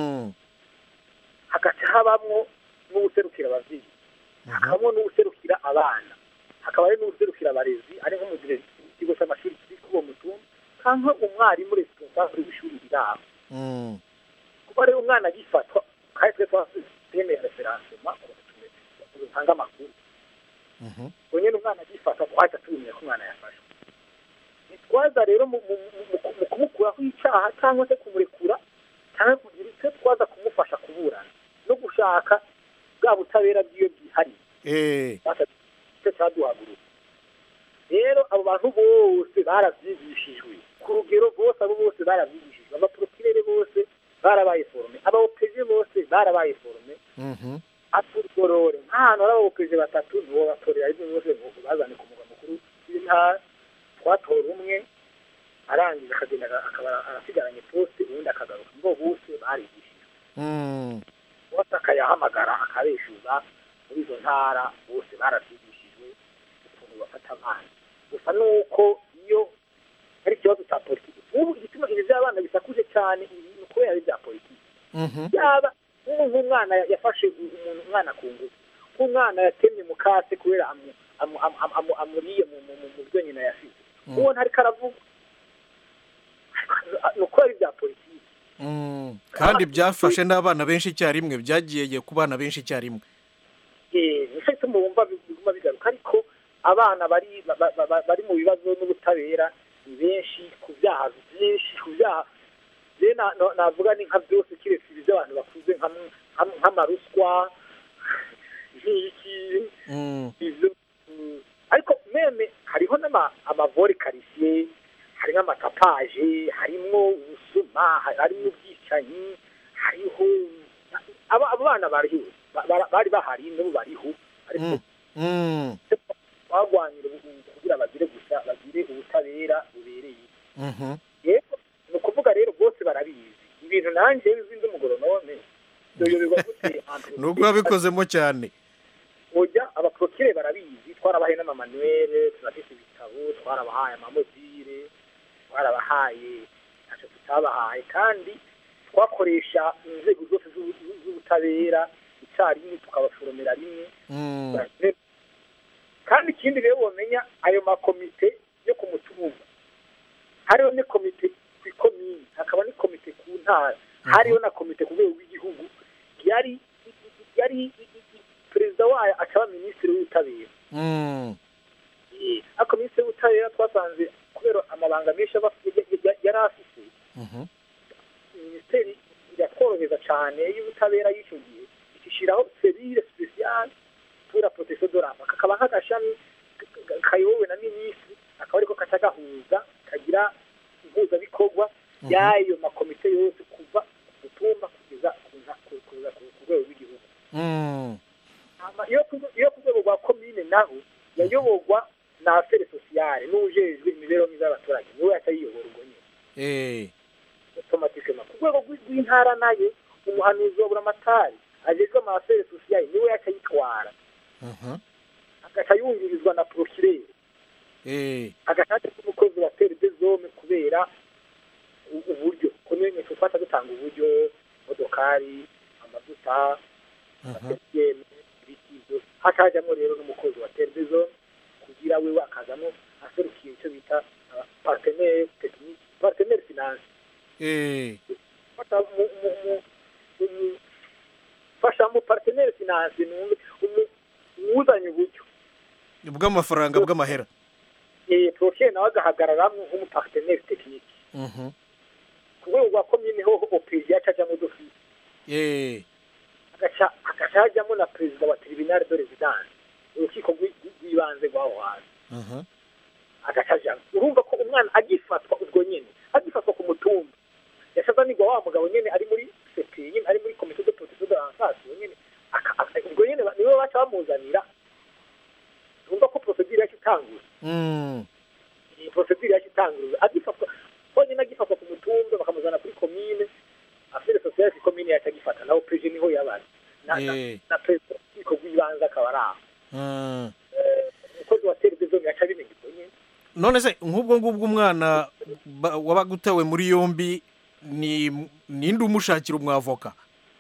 hagati habamwo n'ubuserukira abavyeyi hakabamo n'ubuserukira abana hakaba ari n'ubuserukira abarezi ari nko mu kigo cy'amashuri kiri kubo mutumba kanka umwarimu responsable w'ishuri riraho kuba rero umwana agifatwa kahise twaseme referensema utanga amakuru onye umwana agifatwa kwacha tumenya ko umwana yafashwe nitwaza rero mu kumukuraho icyaha cyangwa se kumurekura cyangwa kugira icyo twaza kumufasha kuburana no gushaka bwa butabera bw'iyo bwihariye eh cyo cyaduhaguruka rero abo bantu bose barabyigishijwe ku rugero bose abo bose barabyigishijwe abaprokirere bose barabaye forme abaopeje bose barabaye forme mhm aturgorore nk'ahantu ari abaopeje batatu nibo batorera ari bose bazane ku mugwa mukuru nta twatora umwe arangiza akagenda akaba arasigaranye poste ubundi akagaruka ngo bose barigishijwe mhm bose akayahamagara akabeshuza muri izo ntara bose barabyigishijwe ukuntu bafata abana gusa nuko iyo ari ikibazo cya politiki ubu igituma ibi by'abana bisakuje cyane ni kubera ari bya politiki yaba nk'umwana yafashe umuntu umwana ku ngufu nk'umwana yatemye mu kase kubera amuriye mu byo nyina yasize uwo ntari karavuga ni uko ari bya politiki kandi byafashe n'abana benshi icyarimwe byagiye ku bana benshi icyarimwe eh nicyo cyo mumva biguma bigaruka ariko abana bari bari mu bibazo n'ubutabera ni benshi ku byaha byinshi ku byaha zena navuga ni nka byose kiretse ibyo abantu bakuze nk'amaruswa iki ibyo ariko meme hariho n'ama amavore karisiye hari nk'amatapaje harimo ubusuma harimo ubwicanyi hariho abana bariho bari bahari n'ubu bariho ariko bagwanira kugira bagire gusa bagire ubutabera bubereye yego ni ukuvuga rero bose barabizi ibintu nanjye bizindi umugoronome yoyoberwa gute nubwo babikozemo cyane ujya abaprokire barabizi twarabahaye n'amamanuel turafite ibitabo twarabahaye amamodire twarabahaye ntacyo tutabahaye kandi twakoresha inzego zose z'ubutabera icyarimwe tukabaforomera rimwe kandi ikindi rero wamenya ayo makomite yo ku mutumba hariho ni komite ku ikomini hakaba ni komite ku ntara hariho na komite ku rwego rw'igihugu yari yari perezida wayo akaba minisitiri w'ubutabera ariko minisitiri w'ubutabera twasanze kubera amabanga menshi yari afite minisiteri iratworoheza cyane y'ubutabera y'icyo gihe ishyiraho serire spesiyale pour la protection de l'enfant kakaba nk'agashami kayobowe na minisitiri akaba ariko kaca gahuza kagira impuzabikorwa y'ayo makomite yose kuva ku mutumba kugeza ku rwego rw'igihugu iyo ku rwego rwa komine naho yayoborwa na afere sosiyale n'ujejwe imibereho myiza y'abaturage niwe yaca yiyobora ubwo nyine otomatikema ku rwego rw'intara nayo umuhanuzi wa buramatari ajejwe amasere sosiyali niwe yaca yitwara agaca yungirizwa na procureur agaca umukozi wa terre zone kubera uburyo kumenya tufata dutanga uburyo modokari amavuta amasiyeme ibitizo hakajamo rero n'umukozi wa terre zone kugira we wakazamo aserukiye icyo bita partenaire technique partenaire finance eh fata mu mu fasha mu partenaire finance n'umwe umuzanye uburyo bw'amafaranga bw'amahera eh prochaine nawe agahagararamo nk'umu partenaire technique mhm kubwo rwa komine ho opezi yacaja mu dofi eh agaca akajajamo na president wa tribunal de residence urukiko rw'ibanze rwaho hasi mhm agacaja urumva ko umwana agifatwa ubwo nyene agifatwa ku mutumba yashaza nigwa wa mugabo nyene ari muri C P I ari muri comité de protection de l'enfance nyene ubwo nyene niwe baca bamuzanira urumva ko procedure yakitangura mm iyi procedure yakitangura agifatwa konye nagifatwa ku mutumba bakamuzana kuri commune affaire sociale ku commune yatagifata naho preje niho yabaye na na president ko gwibanza kabara mm umukozi wa terre zone yaca bimenye nyene none se nk'ubwo ngubwo umwana wabagutawe muri yombi ni ninde umushakira umwavoka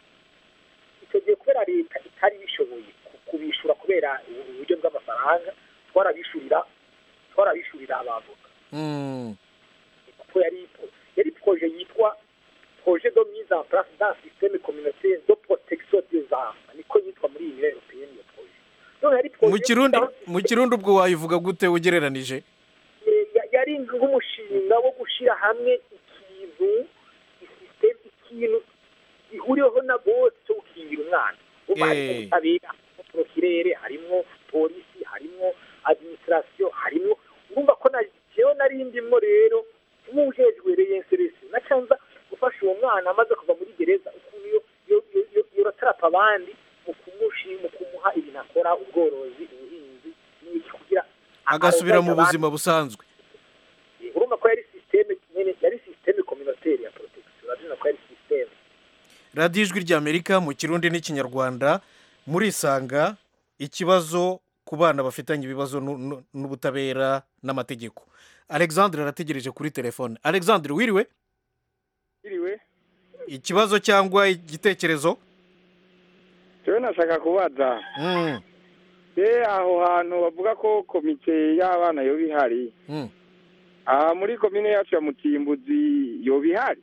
icyo gihe kubera leta itari bishoboye kubishura kubera uburyo bw'amafaranga twarabishurira twarabishurira abavoka mm ko yari yari projet yitwa projet de mise en place d'un système communautaire de protection des enfants niko yitwa muri Union Européenne yo projet none yari projet mu kirundi mu kirundi ubwo wayivuga gute ugereranije yari nk'umushinga wo gushira hamwe ikintu system ikintu ihuriyeho na bose cyo gukingira umwana ubutabera procureur harimo polisi harimo administration harimo urumva ko na jewe narindimwo rero umujejwe reyenseresi nacanza gufasha uwo mwana amaze kuva muri gereza ukuntu yo yoratrapa abandi mu kumushi mu kumuha ibintu akora ubworozi ubuhinzi n'iki kugira agasubira mu buzima busanzwe urumva ko yari systeme nyene yari systeme communautaire ya protection urabona ko yari systeme Radio Ijwi ry'Amerika mu Kirundi n'Ikinyarwanda muri sanga ikibazo ku bana bafitanye ibibazo n'ubutabera n'amategeko. Alexandre arategereje kuri telefone. Alexandre wiriwe? Wiriwe. Ikibazo cyangwa igitekerezo? Cyo nashaka kubaza. Mm. Eh aho hantu bavuga ko komite y'abana yo bihari. Mm. Ah muri komine yacu ya Mutimbuzi yo bihari.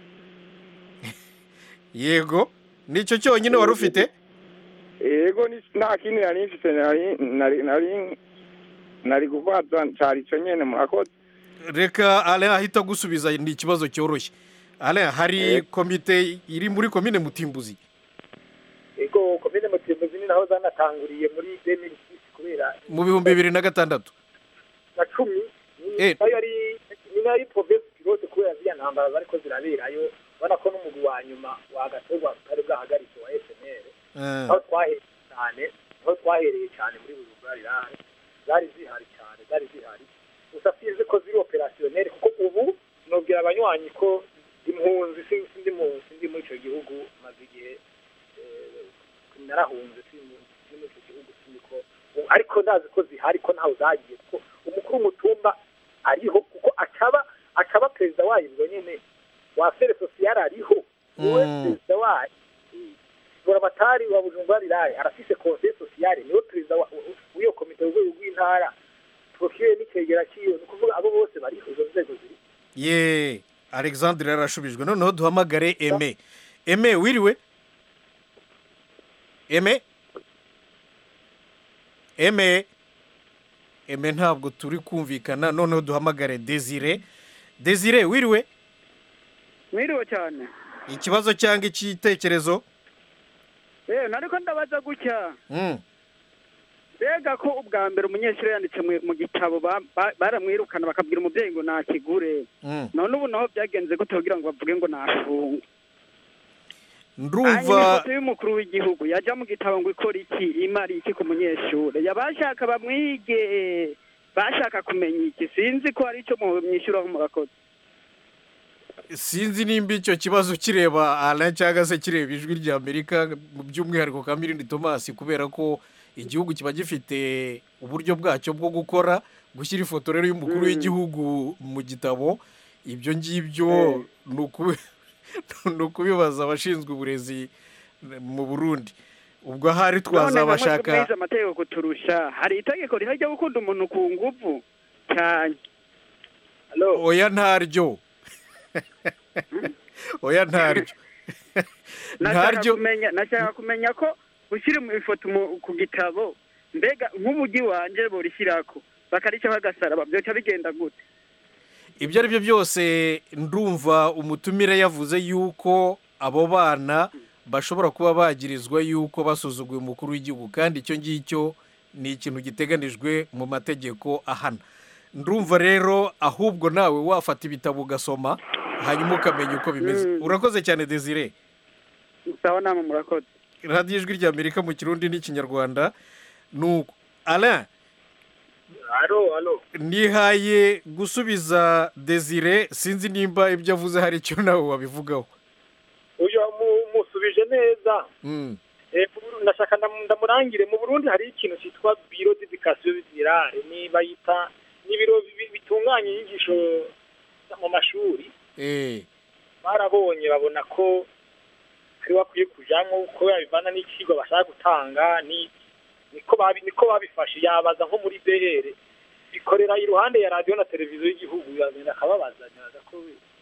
Yego, nicyo cyonyine wari ufite? Yego ni nta kindi nari mfite nari nari nari nari kubaza cyari cyo nyene murakoze. Reka ale ahita gusubiza ni ikibazo cyoroshye. Ale hari komite iri muri komine Mutimbuzi. Yego komine Mutimbuzi ni naho zanatanguriye muri deux mille six kubera mu bihumbi bibiri na gatandatu. Na cumi eh yari ni nari province pilote kubera ziya ntambara bariko ziraberayo bana ko n'umugwi wa nyuma wagatorwa kare bwahagaritse wa S N L. Eh aho twahereye cyane aho twahereye cyane muri Burundi rari zari zihari cyane zari zihari usafize ko ziri opérationnel kuko ubu nobwira abanywanyi ko impunzi sindi mu sindi muri cyo gihugu mazigihe narahunze sindi muri cyo gihugu sindiko ariko ndazi ko zihari ko ntaho zagiye kuko umukuru mutumba ariho kuko akaba akaba president wayo nyene wa affaire sociale ariho uwe president wayo Buramatari wa Bujumbura riraye arafise conseil social niwe president w'iyo komite y'intara procureur n'ikegera kiyo nukuvuga abo bose bari izo nzego ziri ye Alexandre arashubijwe noneho duhamagare Aime Aime wiriwe Aime Aime Aime ntabwo turi kumvikana noneho duhamagare Desire Desire wiriwe Mwiriwe cyane ikibazo cyangwa ikitekerezo Eh nariko ndabaza gutya Mm Bega ko ubwa mbere umunyeshuri yanditse mu gitabo baramwirukana bakabwira umubyeyi ngo nakigure none ubu naho byagenze gute kugira ngo bavuge ngo nafunga Ndumva y'umukuru w'igihugu yaja mu gitabo ngo ikora iki imari iki ku munyeshuri yabashaka bamwige bashaka kumenya iki sinzi ko ari cyo mu myishuro murakoze sinzi nimba icyo kibazo kireba Alain cyangwa se kireba ijwi rya Amerika mu by'umwihariko Kamirindi Thomas kubera ko igihugu kiba gifite uburyo bwacyo bwo gukora gushyira ifoto rero y'umukuru w'igihugu mu gitabo ibyo ngibyo ni ukubibaza abashinzwe uburezi mu Burundi ubwo ahari twazabashaka none amategeko kuturusha hari itegeko rihajya gukunda umuntu ku nguvu cyane oya ntaryo oya ntaryo ntaryo nashaka kumenya ko ushyira ifoto ku gitabo mbega nk'umujyi wanje borishyirako bakaricaho agasaraba byoca bigenda gute ibyo ari byo byose ndumva umutumire yavuze yuko abo bana bashobora kuba bagirizwa yuko basuzuguye umukuru w'igihugu kandi icyo ngicyo ni ikintu giteganijwe mu mategeko ahana ndumva rero ahubwo nawe wafata ibitabo ugasoma hanyuma ukamenya uko bimeze urakoze cyane Desire sawa namwe murakoze radiyo ijwi rya Amerika mu Kirundi n'ikinyarwanda nuko Alain alo alo nihaye gusubiza Desire sinzi nimba ibyo avuze hari icyo nawe wabivugaho uyu musubije neza ndashaka ndamurangire mu Burundi hari ikintu cyitwa biro d'education virale ni bayita n'ibiro bitunganya inyigisho mu mashuri barabonye babona ko ari wakwiye kujyamo uko yabivana n'ikigo bashaka gutanga ni niko babi niko babifashe yabaza nko muri B R bikorera iruhande ya radio na televiziyo y'igihugu yagenda akababazanya ko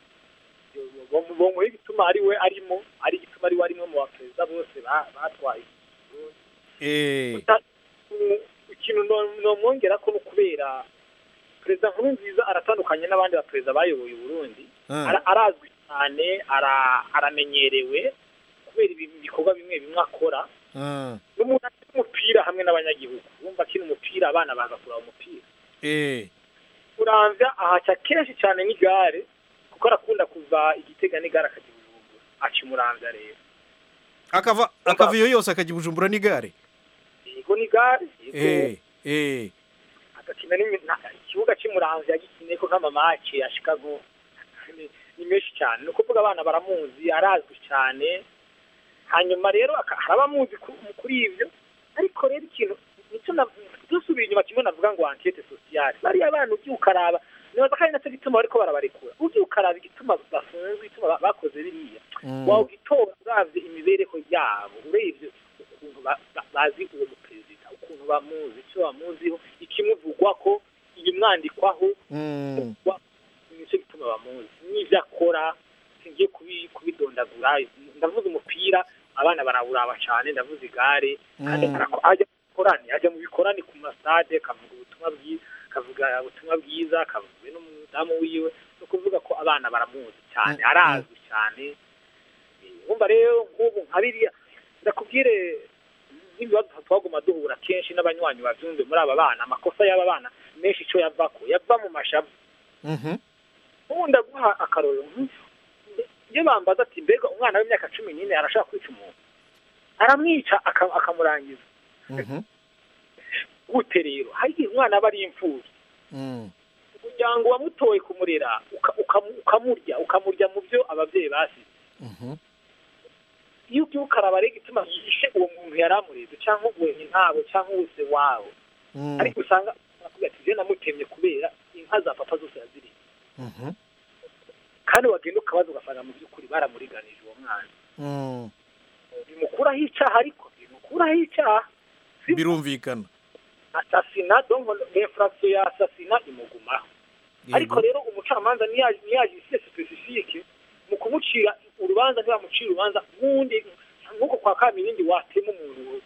bomwe igituma ari we arimo ari igituma ari we arimo mu baperezida bose batwaye eh ikintu no mwongera ko kubera perezida Nkurunziza aratandukanye n'abandi baperezida bayoboye Burundi arazwi cyane aramenyerewe kubera ibikorwa bimwe bimwe akora n'umuntu umupira hamwe n'abanyagihugu bumva kino umupira abana bagakura umupira eh uranvya ahaca kenshi cyane n'igare kuko arakunda kuva igitega n'igare akagibujumbura acimuranvya rero akava akaviyo yose akagibujumbura n'igare yego n'igare eh eh agakina ikibuga cy'umuranvya gikineko nk'amamace yashika nko ni menshi cyane no kuvuga abana baramuzi arazwi cyane hanyuma rero harabamuzi kuri ivyo ariko rero ikintu nico dusubira inyuma kimwe navuga ngo enquête sociale bari abantu ubyukaraba nibaza kandi natwe gituma bariko barabarekura ubyukaraba igituma bafunzwe igituma bakoze biriya wawe gitora uravye imibereho yabo urebye ukuntu bazi uwo muperezida ukuntu bamuzi icyo bamuziho ikimuvugwa ko iyi mwandikwaho nico gituma bamuzi n'ivyo akora singiye kubidondagura ndavuze umupira abana barawuraba cyane ndavuze igare kandi ajya korani ajya mu bikorani ku masade kavuga ubutumwa bwiza kavuga ubutumwa bwiza kavuga n'umudamu wiwe no kuvuga ko abana baramuzi cyane arazwi cyane umva rero nk'ubu nkabiriya ndakubwire n'ibibazo twaguma duhura kenshi n'abanywanyi bavyumve muri aba bana amakosa y'aba bana menshi ico yavako yava mu mashavu mhm ubu ndaguha akaroro iyo bambaza ati mbega umwana w'imyaka cumi n'ine arashaka kwica umuntu aramwica akamurangiza gute rero hari umwana aba ari imfubyi umuryango wamutoye kumurera ukamurya ukamurya mu byo ababyeyi basize iyo ubyuka araba rero igituma yishe uwo muntu yari amureze cyangwa uwenye ntabo cyangwa uwese wawe ariko usanga ati je namutemye kubera inka za papa zose yaziriye kandi wagenda ukabaza ugasanga mu by'ukuri baramuriganije uwo mwana bimukuraho icyaha ariko bimukuraho icyaha birumvikana asasina donc l'infraction ya asasina imugumaho ariko rero umucamanza niyaje isi specifique mu kumucira urubanza ntibamucira urubanza nk'undi nk'uko kwa Kamirindi watema umuntu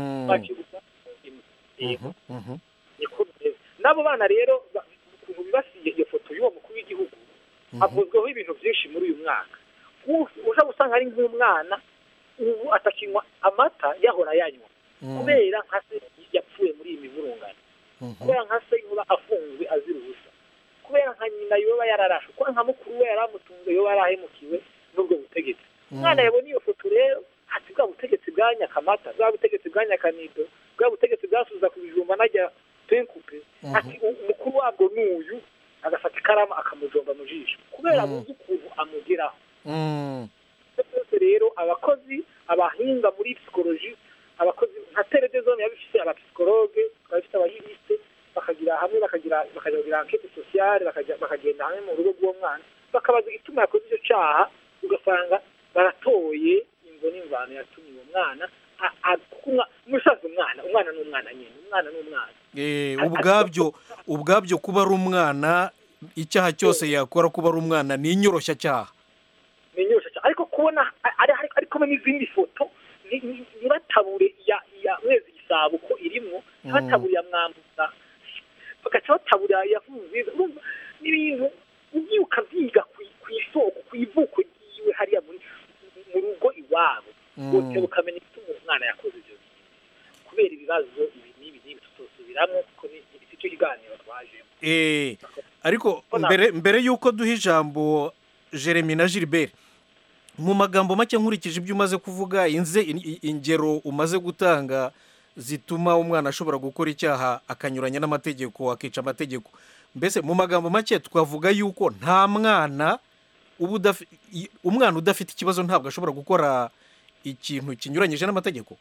nabo bana rero ukuntu bibasiye iyo foto y'uwo mukuru w'igihugu havuzweho ibintu byinshi muri uyu mwaka uja gusanga ari nk'umwana ubu atakinywa amata yahora yanywa kubera nka se yapfuye muri iyi mivurungano kubera nka se yoba afunzwe azira ubusa kubera nka nyina yoba yararashe kubera nka mukuru we yaramutunze yoba yarahemukiwe n'ubwo butegetsi umwana yabona iyo foto rero ati bwa butegetsi bwa Nyakamata bwa butegetsi bwa Nyakanido bwa butegetsi bwasubiza ku bijumba najya penkupe ati umukuru wabwo n'uyu agafata ikaramu akamujomba mu jisho kubera abuze ukuntu amugeraho byose rero abakozi abahinga muri psikoloji abakozi nka teredezone yabifite abapsikologe abafite abayiriste bakagira hamwe bakagira bakagira enquête sociale bakagenda hamwe mu rugo rw'uwo mwana bakabaza igituma yakoze icyo cyaha ugasanga baratoye imvo n'imvano yatumye uwo mwana umusaza umwana umwana n'umwana nyine umwana n'umwana ubwabyo ubwabyo kuba ari umwana icyaha cyose yakora kuba ari umwana ni inyoroshyacyaha ni inyoroshyacyaha ariko kubona ariko n'izindi foto ntibatabure ya mwezi gisabo ko irimo ntibatabure ya mwambuza bagaca batabura yavuze n'ibintu ugiye ukabyiga ku isoko ku ivuko ryiwe hariya mu rugo iwabo bose ukamenya icyo umwana yakoze ibyo kubera ibibazo ibi n'ibi n'ibi tutosubiramo kuko ni cyo kiganiro twajemo ariko mbere mbere y'uko duha ijambo Jeremy na Gilbert mu magambo make nkurikije ibyo umaze kuvuga inze ingero umaze gutanga zituma umwana ashobora gukora icyaha akanyuranya n'amategeko akica amategeko mbese mu magambo make twavuga yuko nta mwana uba umwana udafite ikibazo ntabwo ashobora gukora ikintu kinyuranyije n'amategeko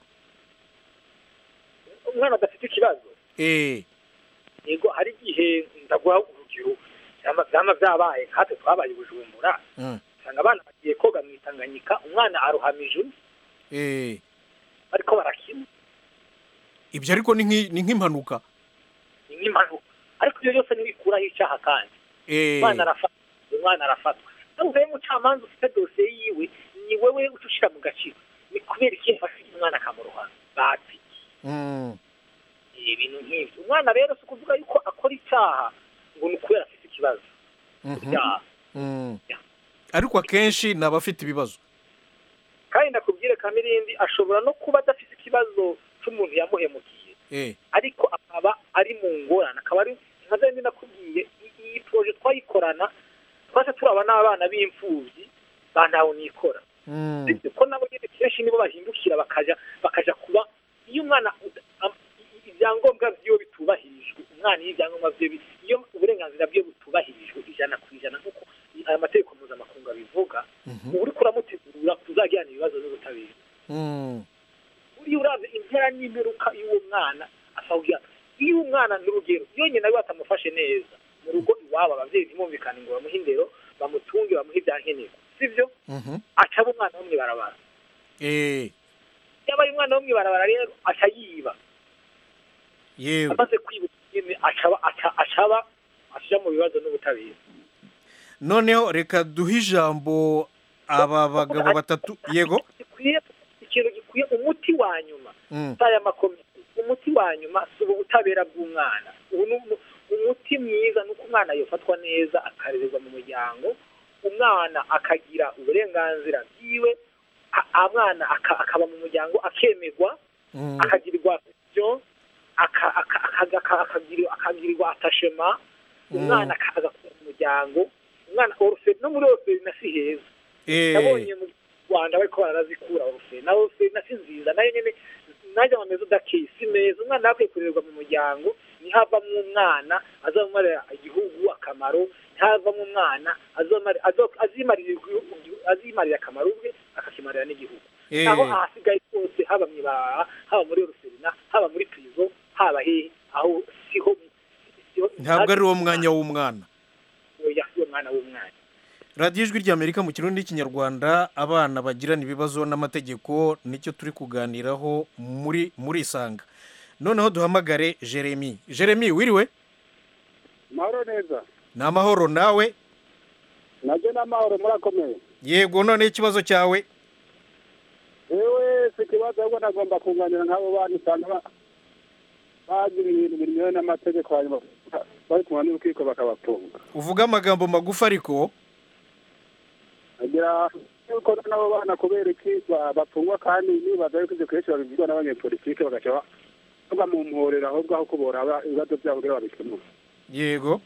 umwana adafite ikibazo yego hari igihe ndaguha urugero byama byabaye nkatwe twabaye Bujumbura usanga abana bagiye koga mu Tanganyika umwana aruhamije ariko barakina ibyo ariko ni nk'impanuka ni nk'impanuka ariko ibyo byose ntibikuraho icyaha kandi umwana arafatwa umwana arafatwa uvuye mu camanza ufite dosiye yiwe ni wewe utushira mu gaciro ni kubera iki yafashije umwana akamuroha bati ibintu nk'ibyo umwana rero si ukuvuga yuko akora icyaha ngo ni ukubera afite ikibazo ariko akenshi ni abafite ibibazo kandi ndakubwire Kamirindi ashobora no kuba adafite ikibazo cy'umuntu yamuhemukiye ariko akaba ari mu ngorane akaba ari nka zindi nakubwiye iyi proje twayikorana twase turaba n'abana b'imfubyi bantaho nikora ko nabo nyine kenshi nibo bahindukira bakaja bakaja kuba iyo umwana ibyangombwa byo bitubahirijwe umwana y'ibyangombwa byo iyo uburenganzira byo butubahirijwe ijana ku ijana nk'uko aya mategeko mpuzamakungu bivuga uri kuramutegura kuzajyana ibibazo n'ubutabera uri uraze impera n'imperuka y'uwo mwana asabwa iyo umwana n'urugero iyo nyina we atamufashe neza mu rugo iwabo abavyeyi ntibumvikane ngo bamuhe indero bamutunge bamuhe ibyankenerwa sivyo acaba umwana wo mwibarabara yabaye umwana wo mwibarabara rero aca yiba yewe amaze kwiba acaba acaba ashyira mu bibazo n'ubutabera noneho reka duhe ijambo aba bagabo batatu yego ikintu gikwiye umuti wa nyuma saya makomite umuti wa nyuma si ubutabera bw'umwana umuti mwiza nuko umwana yofatwa neza akarererwa mu muryango umwana akagira uburenganzira bwiwe umwana akaba mu muryango akemerwa akagirirwa byo akagirirwa atashema umwana akaza ku muryango umwana orfe no muri orfe na si heza nabonye mu Rwanda bariko barazikura orfe na orfe na si nziza nayo nyene naje ameze udakisi meza umwana akwiye kurerwa mu muryango ni hava mu mwana azamarira igihugu akamaro hava mu mwana azomara azimarira azimarira akamaro bwe akakimarira n'igihugu aho ahasigaye kose haba mwibara haba muri Ruserina haba muri Prizo haba he aho siho ntabwo ari uwo mwanya w'umwana oya uwo mwana w'umwana radiyo ijwi ry'Amerika mu kirundi n'ikinyarwanda abana bagirana ibibazo n'amategeko nicyo turi kuganiraho muri muri isanga noneho duhamagare Jeremy Jeremy wiriwe mahoro neza ni amahoro nawe nabyo ni amahoro murakomeye yego none ikibazo cyawe ewe si ikibazo ahubwo nagomba kunganira nk'abo bana usanga bagira ibintu binyuranye n'amategeko hanyuma bari kumwe n'urukiko bakabafunga uvuga amagambo magufi ariko agira yuko nabo bana kubera iki bapfungwa kandi nibaza yuko ibyo kenshi babibwirwa n'abanyepolitike bagaca bamumporera ahubwo aho kubora ibibazo byabo kugira babikemure yego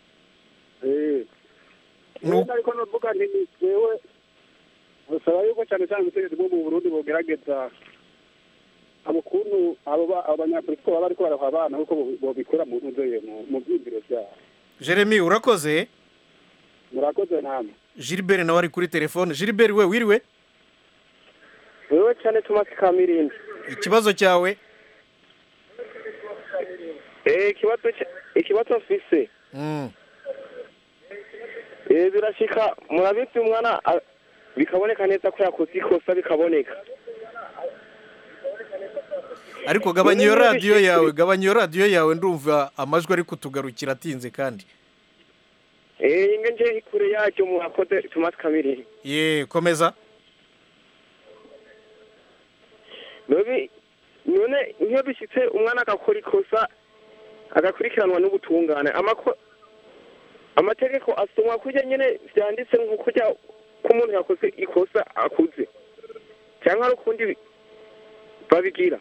ariko nuvuga nti jewe usaba yuko cyane cyane ubutegetsi bwo mu Burundi bogerageza abukuntu abo abanyapolitike baba bariko baraha abana kuko bobikora mu nzeye mu by'imbiro byabo Jeremy urakoze. murakoze namwe. Gilbert nawe ari kuri telefone. Gilbert we wiriwe? wewe cyane Thomas Kamirindi. Ikibazo cyawe? Eh ikibazo ikibazo mfise. Mm. Eh birashika murabitse umwana bikaboneka neza ko yakoze ikosa bikaboneka. Ariko gabanya iyo radio yawe, gabanya iyo radio yawe ndumva amajwi ari kutugarukira atinze kandi. Eh inge nje ikure yacyo murakoze Thomas Kamirindi. Ye komeza. Nobi none iyo bishitse umwana agakora ikosa agakurikiranwa n'ubutungane amako amategeko asomwa kujya nyene vyanditse nko kujya ko umuntu yakoze ikosa akuze cyangwa ari ukundi babigira.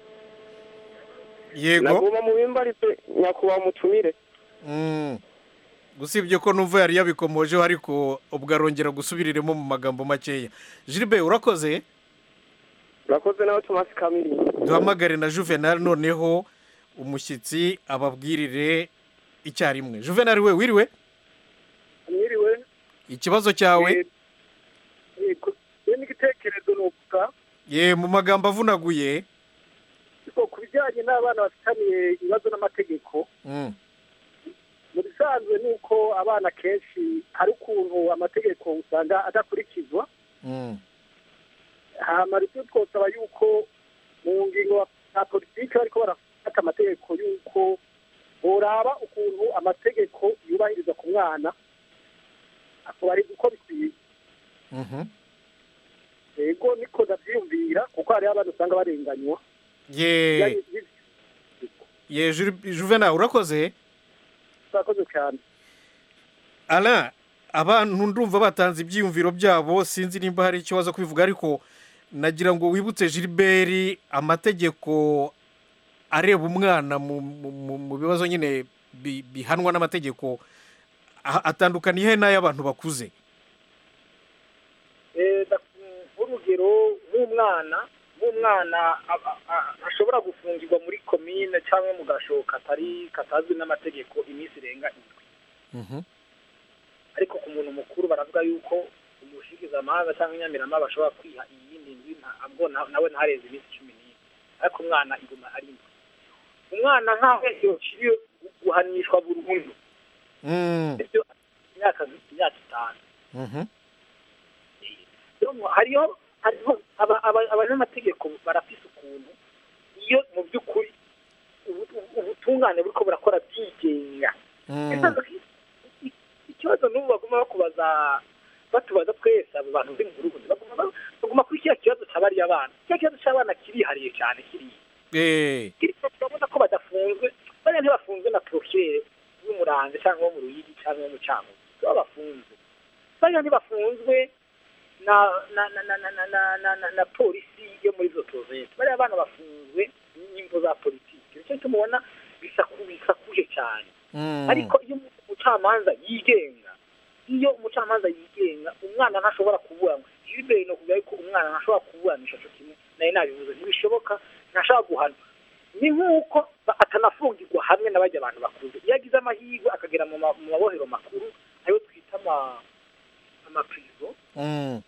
Yego nagoma mu bimbaritse nyakuba mutumire. Mm. Gusibye ko numva yari yabikomojeho ariko ubwarongera gusubiriremo mu magambo makeya. Gilbert urakoze? Urakoze nawe Thomas Kamiri. Duhamagare na Juvenal noneho umushyitsi ababwirire icyarimwe. Juvenal we wiriwe? Mwiriwe. Ikibazo cyawe? Yego. Ni igitekerezo nuvuga. Ye mu magambo avunaguye. Ko kubijyanye n'abana bafitaniye ibibazo n'amategeko. Mm. Mu bisanzwe nuko abana kenshi hari ukuntu amategeko usanga adakurikizwa. Mm. Hamara icyo twosaba yuko mu ngingo ya politiki ariko barafata amategeko yuko boraba ukuntu amategeko yubahiriza ku mwana akubariza uko bikwiye. Mhm. Yego niko ndabyumvira kuko hari abantu usanga barenganywa. Ye Ye Juvenal urakoze? Urakoze cyane. Ala abantu ndumva batanze ibyiyumviro byabo sinzi nimba hari icyo waza kubivuga ariko nagira ngo wibutse Gilbert amategeko areba umwana mu bibazo nyine bihanwa n'amategeko atandukaniye n'ay'abantu bakuze. Eh urugero nk'umwana nk'umwana ashobora gufungirwa muri komine cyangwa mu gashoka atari katazwi n'amategeko iminsi irenga indwi. Mhm. Ariko ku muntu mukuru baravuga yuko umushikiza amahanga cyangwa inyamirama bashobora kwiha iyindi ndwi ntabwo nawe ntareze iminsi cumi n'ine ariko umwana iguma ari indwi. Umwana nkaho yociriye guhanishwa burundu. Mm. Ibyo imyaka imyaka itanu. Mhm. Hariyo hariho abanyamategeko barafise ukuntu iyo mu by'ukuri ubutungane buriko burakora byigenga. Ikibazo n'ubu baguma bakubaza batubaza twese abo bantu b'ingurubuzi baguma baguma kuri kiriya kibazo cy'abariya abana. Kiriya kibazo cy'abana kirihariye cyane kiriya. Eh. Kirabona ko badafunzwe bariya ntibafunzwe na procureur w'umurange cyangwa wo mu Ruyigi cyangwa wo mu Cyangugu. Baba bafunzwe. Bariya ntibafunzwe na na na na na na na na polisi yo muri zo province. Bariya abana bafunzwe n'imvo za politiki. Icyo tumubona bisakubisa kuje cyane. Ariko iyo umucamanza yigenga iyo umucamanza yigenga umwana ntashobora kuburana ibe no kugira ko umwana ntashobora kuburanisha cyo kimwe naye nabivuze ntibishoboka ntashaka guhana ni nkuko atanafungirwa hamwe n'abajya abantu bakuze yagize amahirwe akagera mu mabohero makuru ayo twita ama amaprizo mm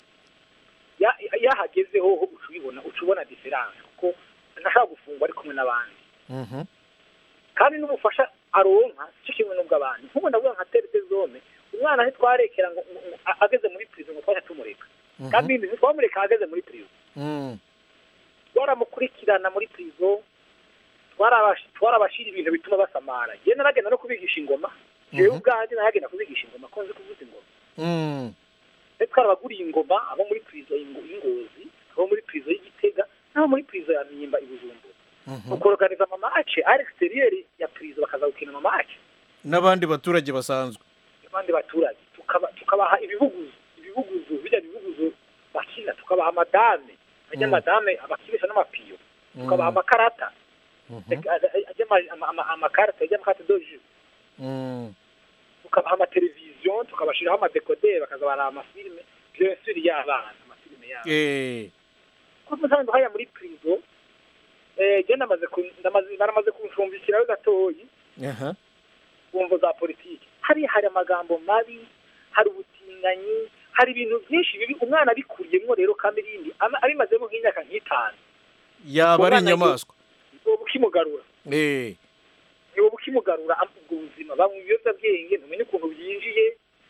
ya yahagezeho ucubibona ucubona difference kuko ntashaka gufungwa ari kumwe n'abandi. Mhm. Kandi n'umufasha aronka cyo kimwe n'ubwo abantu nkuko ndavuga nka terite zone umwana he twarekera ngo ageze muri prison ngo twajya tumureka kandi ndi twamureka ageze muri prison mm twaramukurikirana muri prison twarabashi twarabashira ibintu bituma basamara je naragenda no kubigisha ingoma je ubwanje naragenda kubigisha ingoma konze kuvuza ingoma mm twarabaguriye ingoma abo muri prison ingozi abo muri prison y'Igitega abo muri prison ya Mimba ibujumbura ukoroganiza mama ace ari exterior ya prison bakaza gukina mama ace n'abandi baturage basanzwe abandi baturage tukaba tukabaha ibibuguzo ibibuguzo bijya bibuguzo bakina tukabaha madame ajya madame abakirisha n'amapiyo tukabaha amakarata ajya amakarata ajya amakarata doju mm tukabaha amateleviziyo tukabashiraho amadekoderi bakazabara amafilme bien sûr y'abana amafilme yabo eh ko musanzwe haya muri prison eh je namaze ndamaze baramaze kumfumbikira gatoyi aha bumva za politiki hari hari amagambo mabi hari ubutinganyi hari ibintu byinshi bibi umwana abikuriyemo rero kandi irindi abimazemo nk'imyaka nk'itanu yaba ari inyamaswa ubu kimugarura eh ubu kimugarura ubwo buzima bamwe ibiyobyabwenge ntumenye ukuntu byinjiye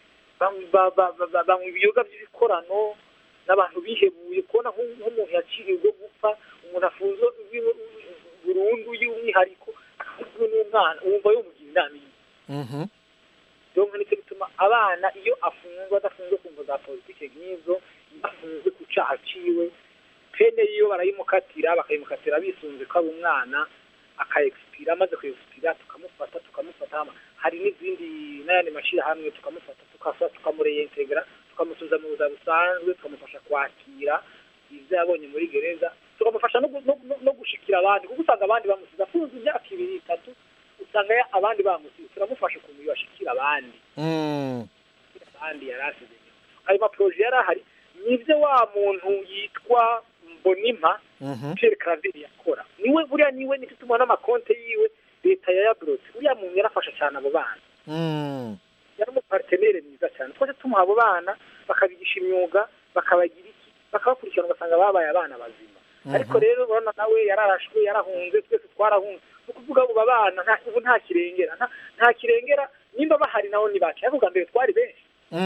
bamwe ibiyoga by'ibikorano n'abantu bihebuye kubona nk'umuntu yaciriwe gupfa umuntu afunze burundu y'umwihariko akazwe n'umwana wumva yomugira inama iyi mhm donc nicyo bituma abana iyo afunzwe adafunzwe ku mvo za politike nk'izo afunzwe ku cyaha ciwe pene iyo barayimukatira bakayimukatira bisunze ko ari umwana akaexpira amaze kuexpira tukamufata tukamufata hari n'izindi n'ayandi mashirahamwe tukamufata tukafata tukamureintegra tukamusubiza mu buzima busanzwe tukamufasha kwakira ivyo yabonye muri gereza tukamufasha no, no, no gushikira abandi kuko usanga abandi bamusiza afunze imyaka ibiri itatu usanga abandi bamusize turamufasha ukuntu yashikira abandi mm abandi yarasize ayo maproje yarahari nivyo wa muntu yitwa Mbonimpa Pierre Claver yakora niwe buriya niwe nitutuma n'amakonte yiwe leta ya yabrot buriya muntu yarafasha cyane abo bana mm yari mu partenaire mwiza cyane twese tumuha abo bana bakabigisha imyuga bakabagira iki bakabakurikirana ugasanga babaye abana bazima ariko rero urabona nawe yararashwe yarahunze twese twarahunze ukuvuga ubu abana nta ubu nta kirengera nta nta kirengera nimba bahari naho ni bake ariko mbere twari benshi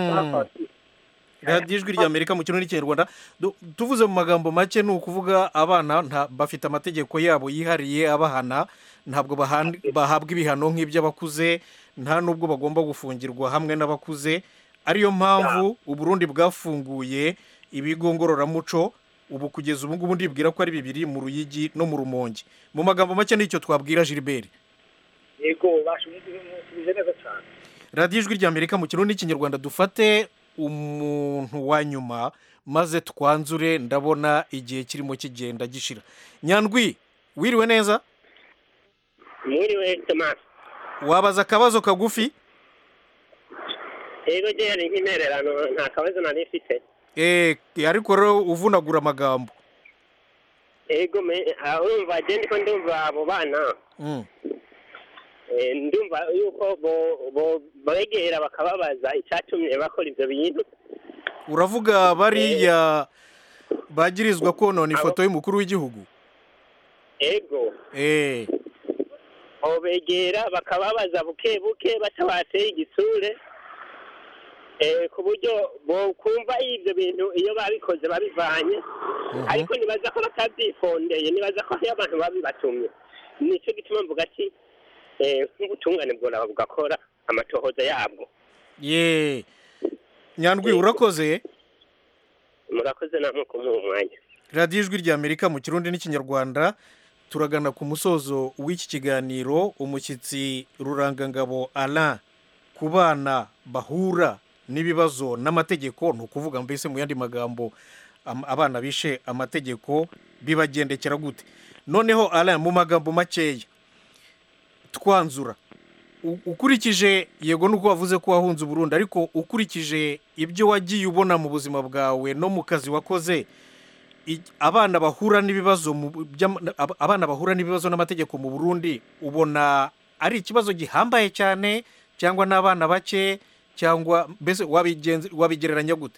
radiyo ijwi rya amerika mu kirundi n'ikinyarwanda tuvuze mu magambo make ni ukuvuga abana bafite amategeko yabo yihariye abahana ntabwo bahabwa ibihano nk'iby'abakuze nta n'ubwo bagomba gufungirwa hamwe n'abakuze ariyo mpamvu uburundi bwafunguye ibigo ngororamuco ubu kugeza ubu ngubu ndibwira ko ari bibiri mu Ruyigi no mu Rumonge mu magambo make nicyo twabwira Gilbert yego bashubije neza cyane radiyo ijwi rya amerika mu kirundi n'ikinyarwanda dufate umuntu wa nyuma maze twanzure ndabona igihe kirimo kigenda gishira Nyandwi wiriwe neza mwiriwe Thomas wabaza akabazo kagufi yego je ari nk'intererano nta kabazo nari mfite eh ariko rero uvunagura amagambo yego me urumva je ndiko ndumva abo bana mm eh ndumva yuko bo bo bagera bakababaza icyatumye bakora ivyo bintu uravuga bariya bagirizwa konona ifoto y'umukuru w'igihugu yego eh obegera bakababaza buke buke batabateye igisure eh ku buryo bo kumva ivyo bintu iyo babikoze babivanye ariko nibaza ko batabyifondeye nibaza ko hari abantu babibatumye nico gituma mvuga ati eh nk'ubutungane bwo bugakora amatohoza yabwo ye Nyandwi urakoze murakoze namwe ku mwanya radiyo ijwi rya amerika mu kirundi n'ikinyarwanda turagana ku musozo w'iki kiganiro umushyitsi Rurangangabo Alain ku bana bahura n'ibibazo n'amategeko ni ukuvuga mbese mu yandi magambo abana bishe amategeko bibagendekera gute noneho Alain mu magambo makeya twanzura ukurikije yego nuko wavuze ko wahunze Burundi ariko ukurikije ibyo wagiye ubona mu buzima bwawe no mu kazi wakoze abana bahura n'ibibazo abana bahura n'ibibazo n'amategeko mu Burundi ubona ari ikibazo gihambaye cyane cyangwa n'abana bake cyangwa mbese wabigereranya gute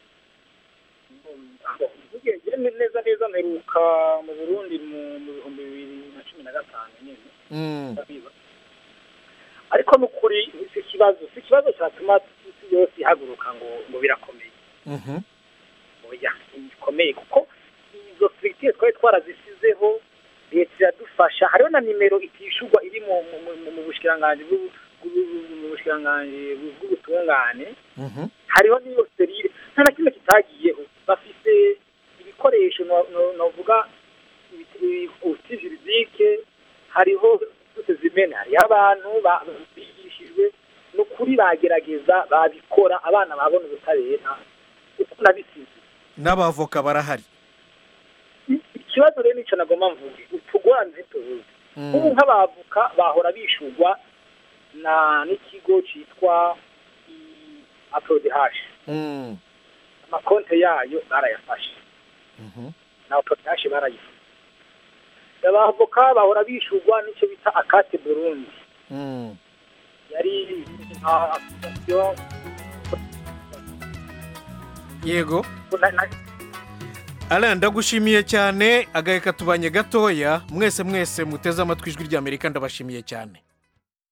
neza neza mperuka mu Burundi mu bihumbi bibiri na cumi na gatanu nyine ariko n'ukuri si ikibazo si ikibazo cyatuma isi yose ihaguruka ngo ngo birakomeye oya bikomeye kuko izo structure twari twarazisizeho leta iradufasha hariho na nimero itishurwa iri mu mu bushikiranganje mu bushikiranganje bw'ubutungane hariho n'iyo serire nta na kimwe kitagiyeho bafite ibikoresho novuga uti juridike hariho zimene hari abantu bigishijwe no kuri bagerageza babikora abana babona ubutabera uko nabisize n'abavoka barahari ikibazo rero nico nagomba mvuge utugwanze tubuze ubu nk'abavoka bahora bishurwa na n'ikigo citwa Apode Hash mm amakonte yayo barayafashe mhm na Apode Hash barayifashe abavoka bahora bishurwa n'icyo bita akate Burundi mm yari nka association yego Alain ndagushimiye cyane agahe katubanye gatoya mwese mwese muteze amatwi ijwi ry'Amerika ndabashimiye cyane